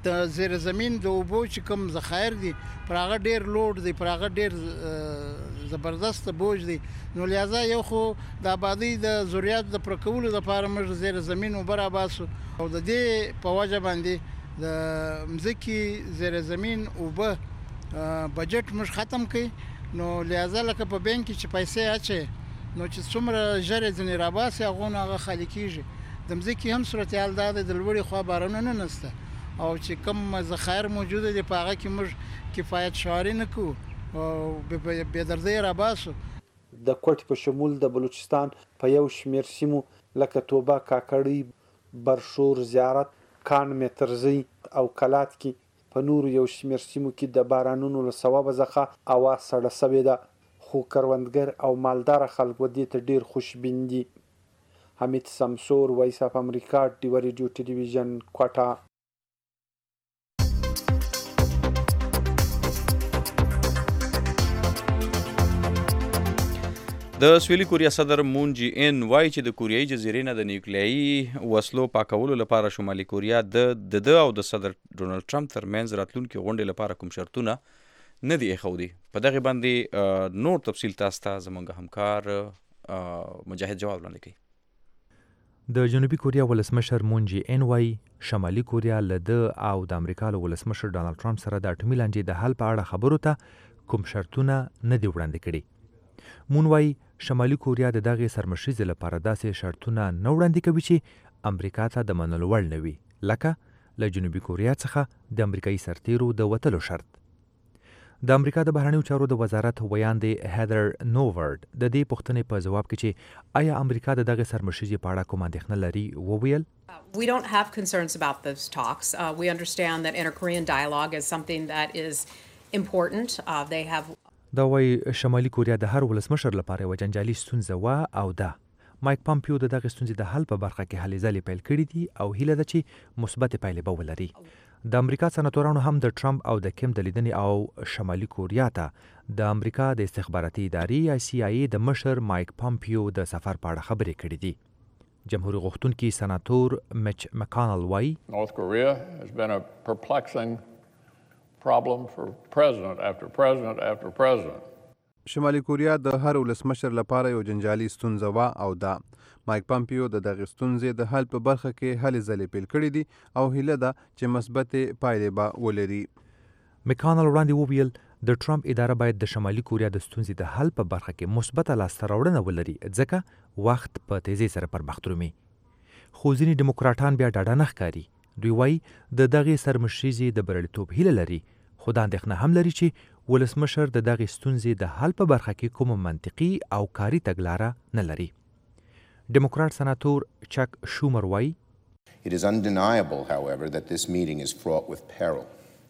د زیر زمین د اوبو چې کوم ذخایر دي پر هغه ډیر لوډ دی، پر هغه ډیر زبردست بوج دی. نو لہذا یو خو د آبادی د ضرورت د پر کولو لپاره موږ زیر زمین اوبه راباسو او د دې په وجه باندې د مځکې زیر زمین اوبه بجټ موږ ختم کړي. نو لہذا لکه په بانک کې چې پیسې اچي نو چې څومره ژر ځنې راباسي هغه نه هغه خالي کېږي. د مځکې هم صورتحال دا دی د لوړې خوا بارانونه نشته او چې کوم ذخایر موجوده دي په هغه کې موږ کفایت شعاري نه کوو او بېدردۍ راباسو. د کوټې په شمول د بلوچستان په یو شمېر سیمو لکه توبه، کاکړۍ، برشور، زیارت، کان مترزی او کلات کې په نورو یو شمېر سیمو کې د بارانونو له سببه څخه هوا سړه سوې ده، خو کروندګر او مالدار خلک ودې ته ډېر خوشبین دي. حمید سمسور، وایس اف امریکا، ډیوه ریډیو ټلویزیون، کوټه. د سویلي کوریا صدر مون جی ان وایي چې د کوریایي جزیرې نه د نیوکلیایي وسلو پاکولو لپاره شمالي کوریا د د او د صدر ډونالډ ټرمپ ترمنځ راتلونکي غونډې لپاره کوم شرطونه نه دي ایښودي. په دغه باندې نور تفصیل تاسو ته زموږ همکار مجاهد جواب وړاندې کوي. د جنوبي کوریا ولسمشر مون جی ان وایي شمالي کوریا له د او د امریکا له ولسمشر ډونالډ ټرمپ سره د اټومي لانجې د حل په اړه خبرو ته کوم شرطونه نه دي وړاندې کړي. مون وایي شمالي کوریا د دغه سرمشریزې لپاره داسې شرطونه نه وړاندې کوي چې امریکا ته د منلو وړ نه وي، لکه له جنوبي کوریا څخه د امریکایي سرتیرو د وتلو شرط. د امریکا د بهرنیو چارو د وزارت ویاندې هیدر نوورډ د دې پوښتنې په جواب کې چې آیا امریکا د دغه سرمشریزې په اړه کوم اندېښنه لري وویل. We don't have concerns about those talks. Uh, we understand that inter-Korean dialogue is something that is important. Uh, they have دا وایي شمالي کوریا د هر ولسمشر لپاره یوه جنجالي ستونزه وه او ده. مایک پامپیو د دغې ستونزې د حل په برخه کې هلې ځلې پیل کړي دي او هیله ده چې مثبتې پایلې به ولري. د امریکا سناتورانو هم د ټرمپ او د کیم د لیدنې او شمالي کوریا ته د امریکا د استخباراتي ادارې یا سی آی ای د مشر مایک پامپیو د سفر په اړه خبرې کړې دي. جمهوریت غوښتونکي سناتور میچ مکانل وایي North Korea has been a perplexing problem for president after president after president. شمالي کوریا د هر ولسمشر لپاره یو جنجالي ستونزه وه او ده. مایک پامپیو د دغې ستونزې د حل په برخه کې هلې ځلې پیل کړي دي او هیله ده چې مثبتې پایلې به ولري. مکانل وړاندې وویل د ټرمپ اداره باید د شمالي کوریا د ستونزې د حل په برخه کې مثبته لاسته راوړنه ولري ځکه وخت په تیزۍ سره پرمخ درومي. خو ځینې ډیموکراټان بیا ډاډه نه ښکاري. دوی وایي د دغې سرمشریزې د بریالیتوب هیله لري، خو دا اندېښنه هم لري چې ولسمشر د دغې ستونزې د حل په برخه کې کومه منطقي او کاري تګلاره نه لري. ډیموکرات سناتور چک شومر وایي It is undeniable, however, that this meeting is fraught with peril.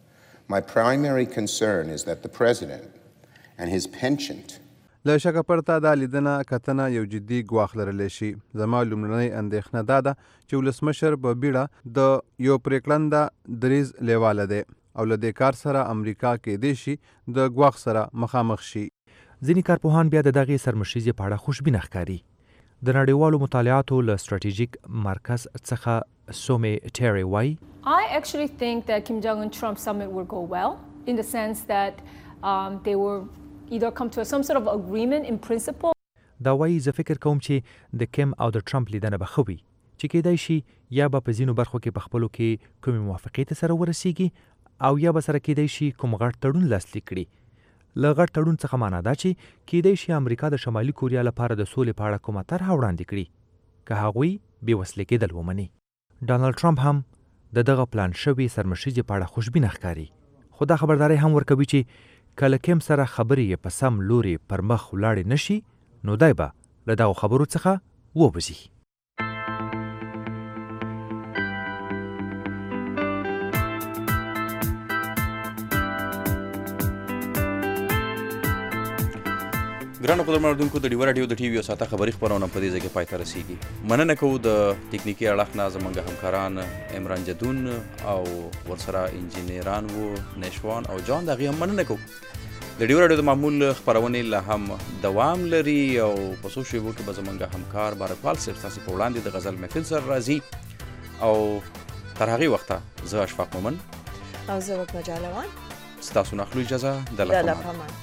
My primary concern is that the president and his penchant له شکه پرته دا لیدنه کتنه یو جدي ګواښ لرلی شي. زما لومړنۍ اندېښنه دا ده چې ولسمشر په بیړه د یو پریکړنده دریځ لیواله دی او له دې کار سره امریکا کېدای شي د ګواښ سره مخامخ شي. ځینې کارپوهان بیا د دغې سرمشریزې په اړه خوشبینه ښکاري. د نړیوالو مطالعاتو له ستراتیژیک مرکز څخه سومې ټیری وایي I actually think that Kim Jong-un Trump summit will go well in the sense that um, they will either come to some sort of agreement in principle. دا وایي زه فکر کوم چې د کیم او د ټرمپ لیدنه به ښه وي چې کېدای شي یا به په ځینو برخو کې په خپلو کې کومې موافقې ته سره ورسیږي او یا به سره کېدای شي کوم غټ تړون لاسلیک کړي. له غټ تړون څخه معنا دا چې کېدای شي امریکا د شمالي کوریا لپاره د سولې په اړه کومه طرحه وړاندې کړي که هغوی بې وسلې کېدل ومني. ډانلډ ټرمپ هم د دغه پلان شوي سرمشریزې په اړه خوشبینه ښکاري، خو دا خبرداری هم ورکوي چې که له کیم سره خبرې یې په سم لوري پر مخ ولاړې نه شي نو دی به له دغو خبرو څخه ووځي. ګرانو قدرمنو اورېدونکو د ډیوه راډیو د ټي وي او ساعته خبري خپرونه په دې ځای کې پای ته رسیږي. مننه کوو د تکنیکي اړخ نه زموږ همکاران عمران جدون او ورسره انجینران وو نشوان او جان د هغې هم مننه کوو. د ډیوه راډیو د معمول خپرونې لا هم دوام لري او په څو شیبو کې به زموږ همکار بارکوال صاحب ستاسې په وړاندې د غزل محفل سره راځي او تر هغې وخته زه اشفاق مومن او زه وک مجالوان ستاسو نخلو اجازه د د لپاره لپاره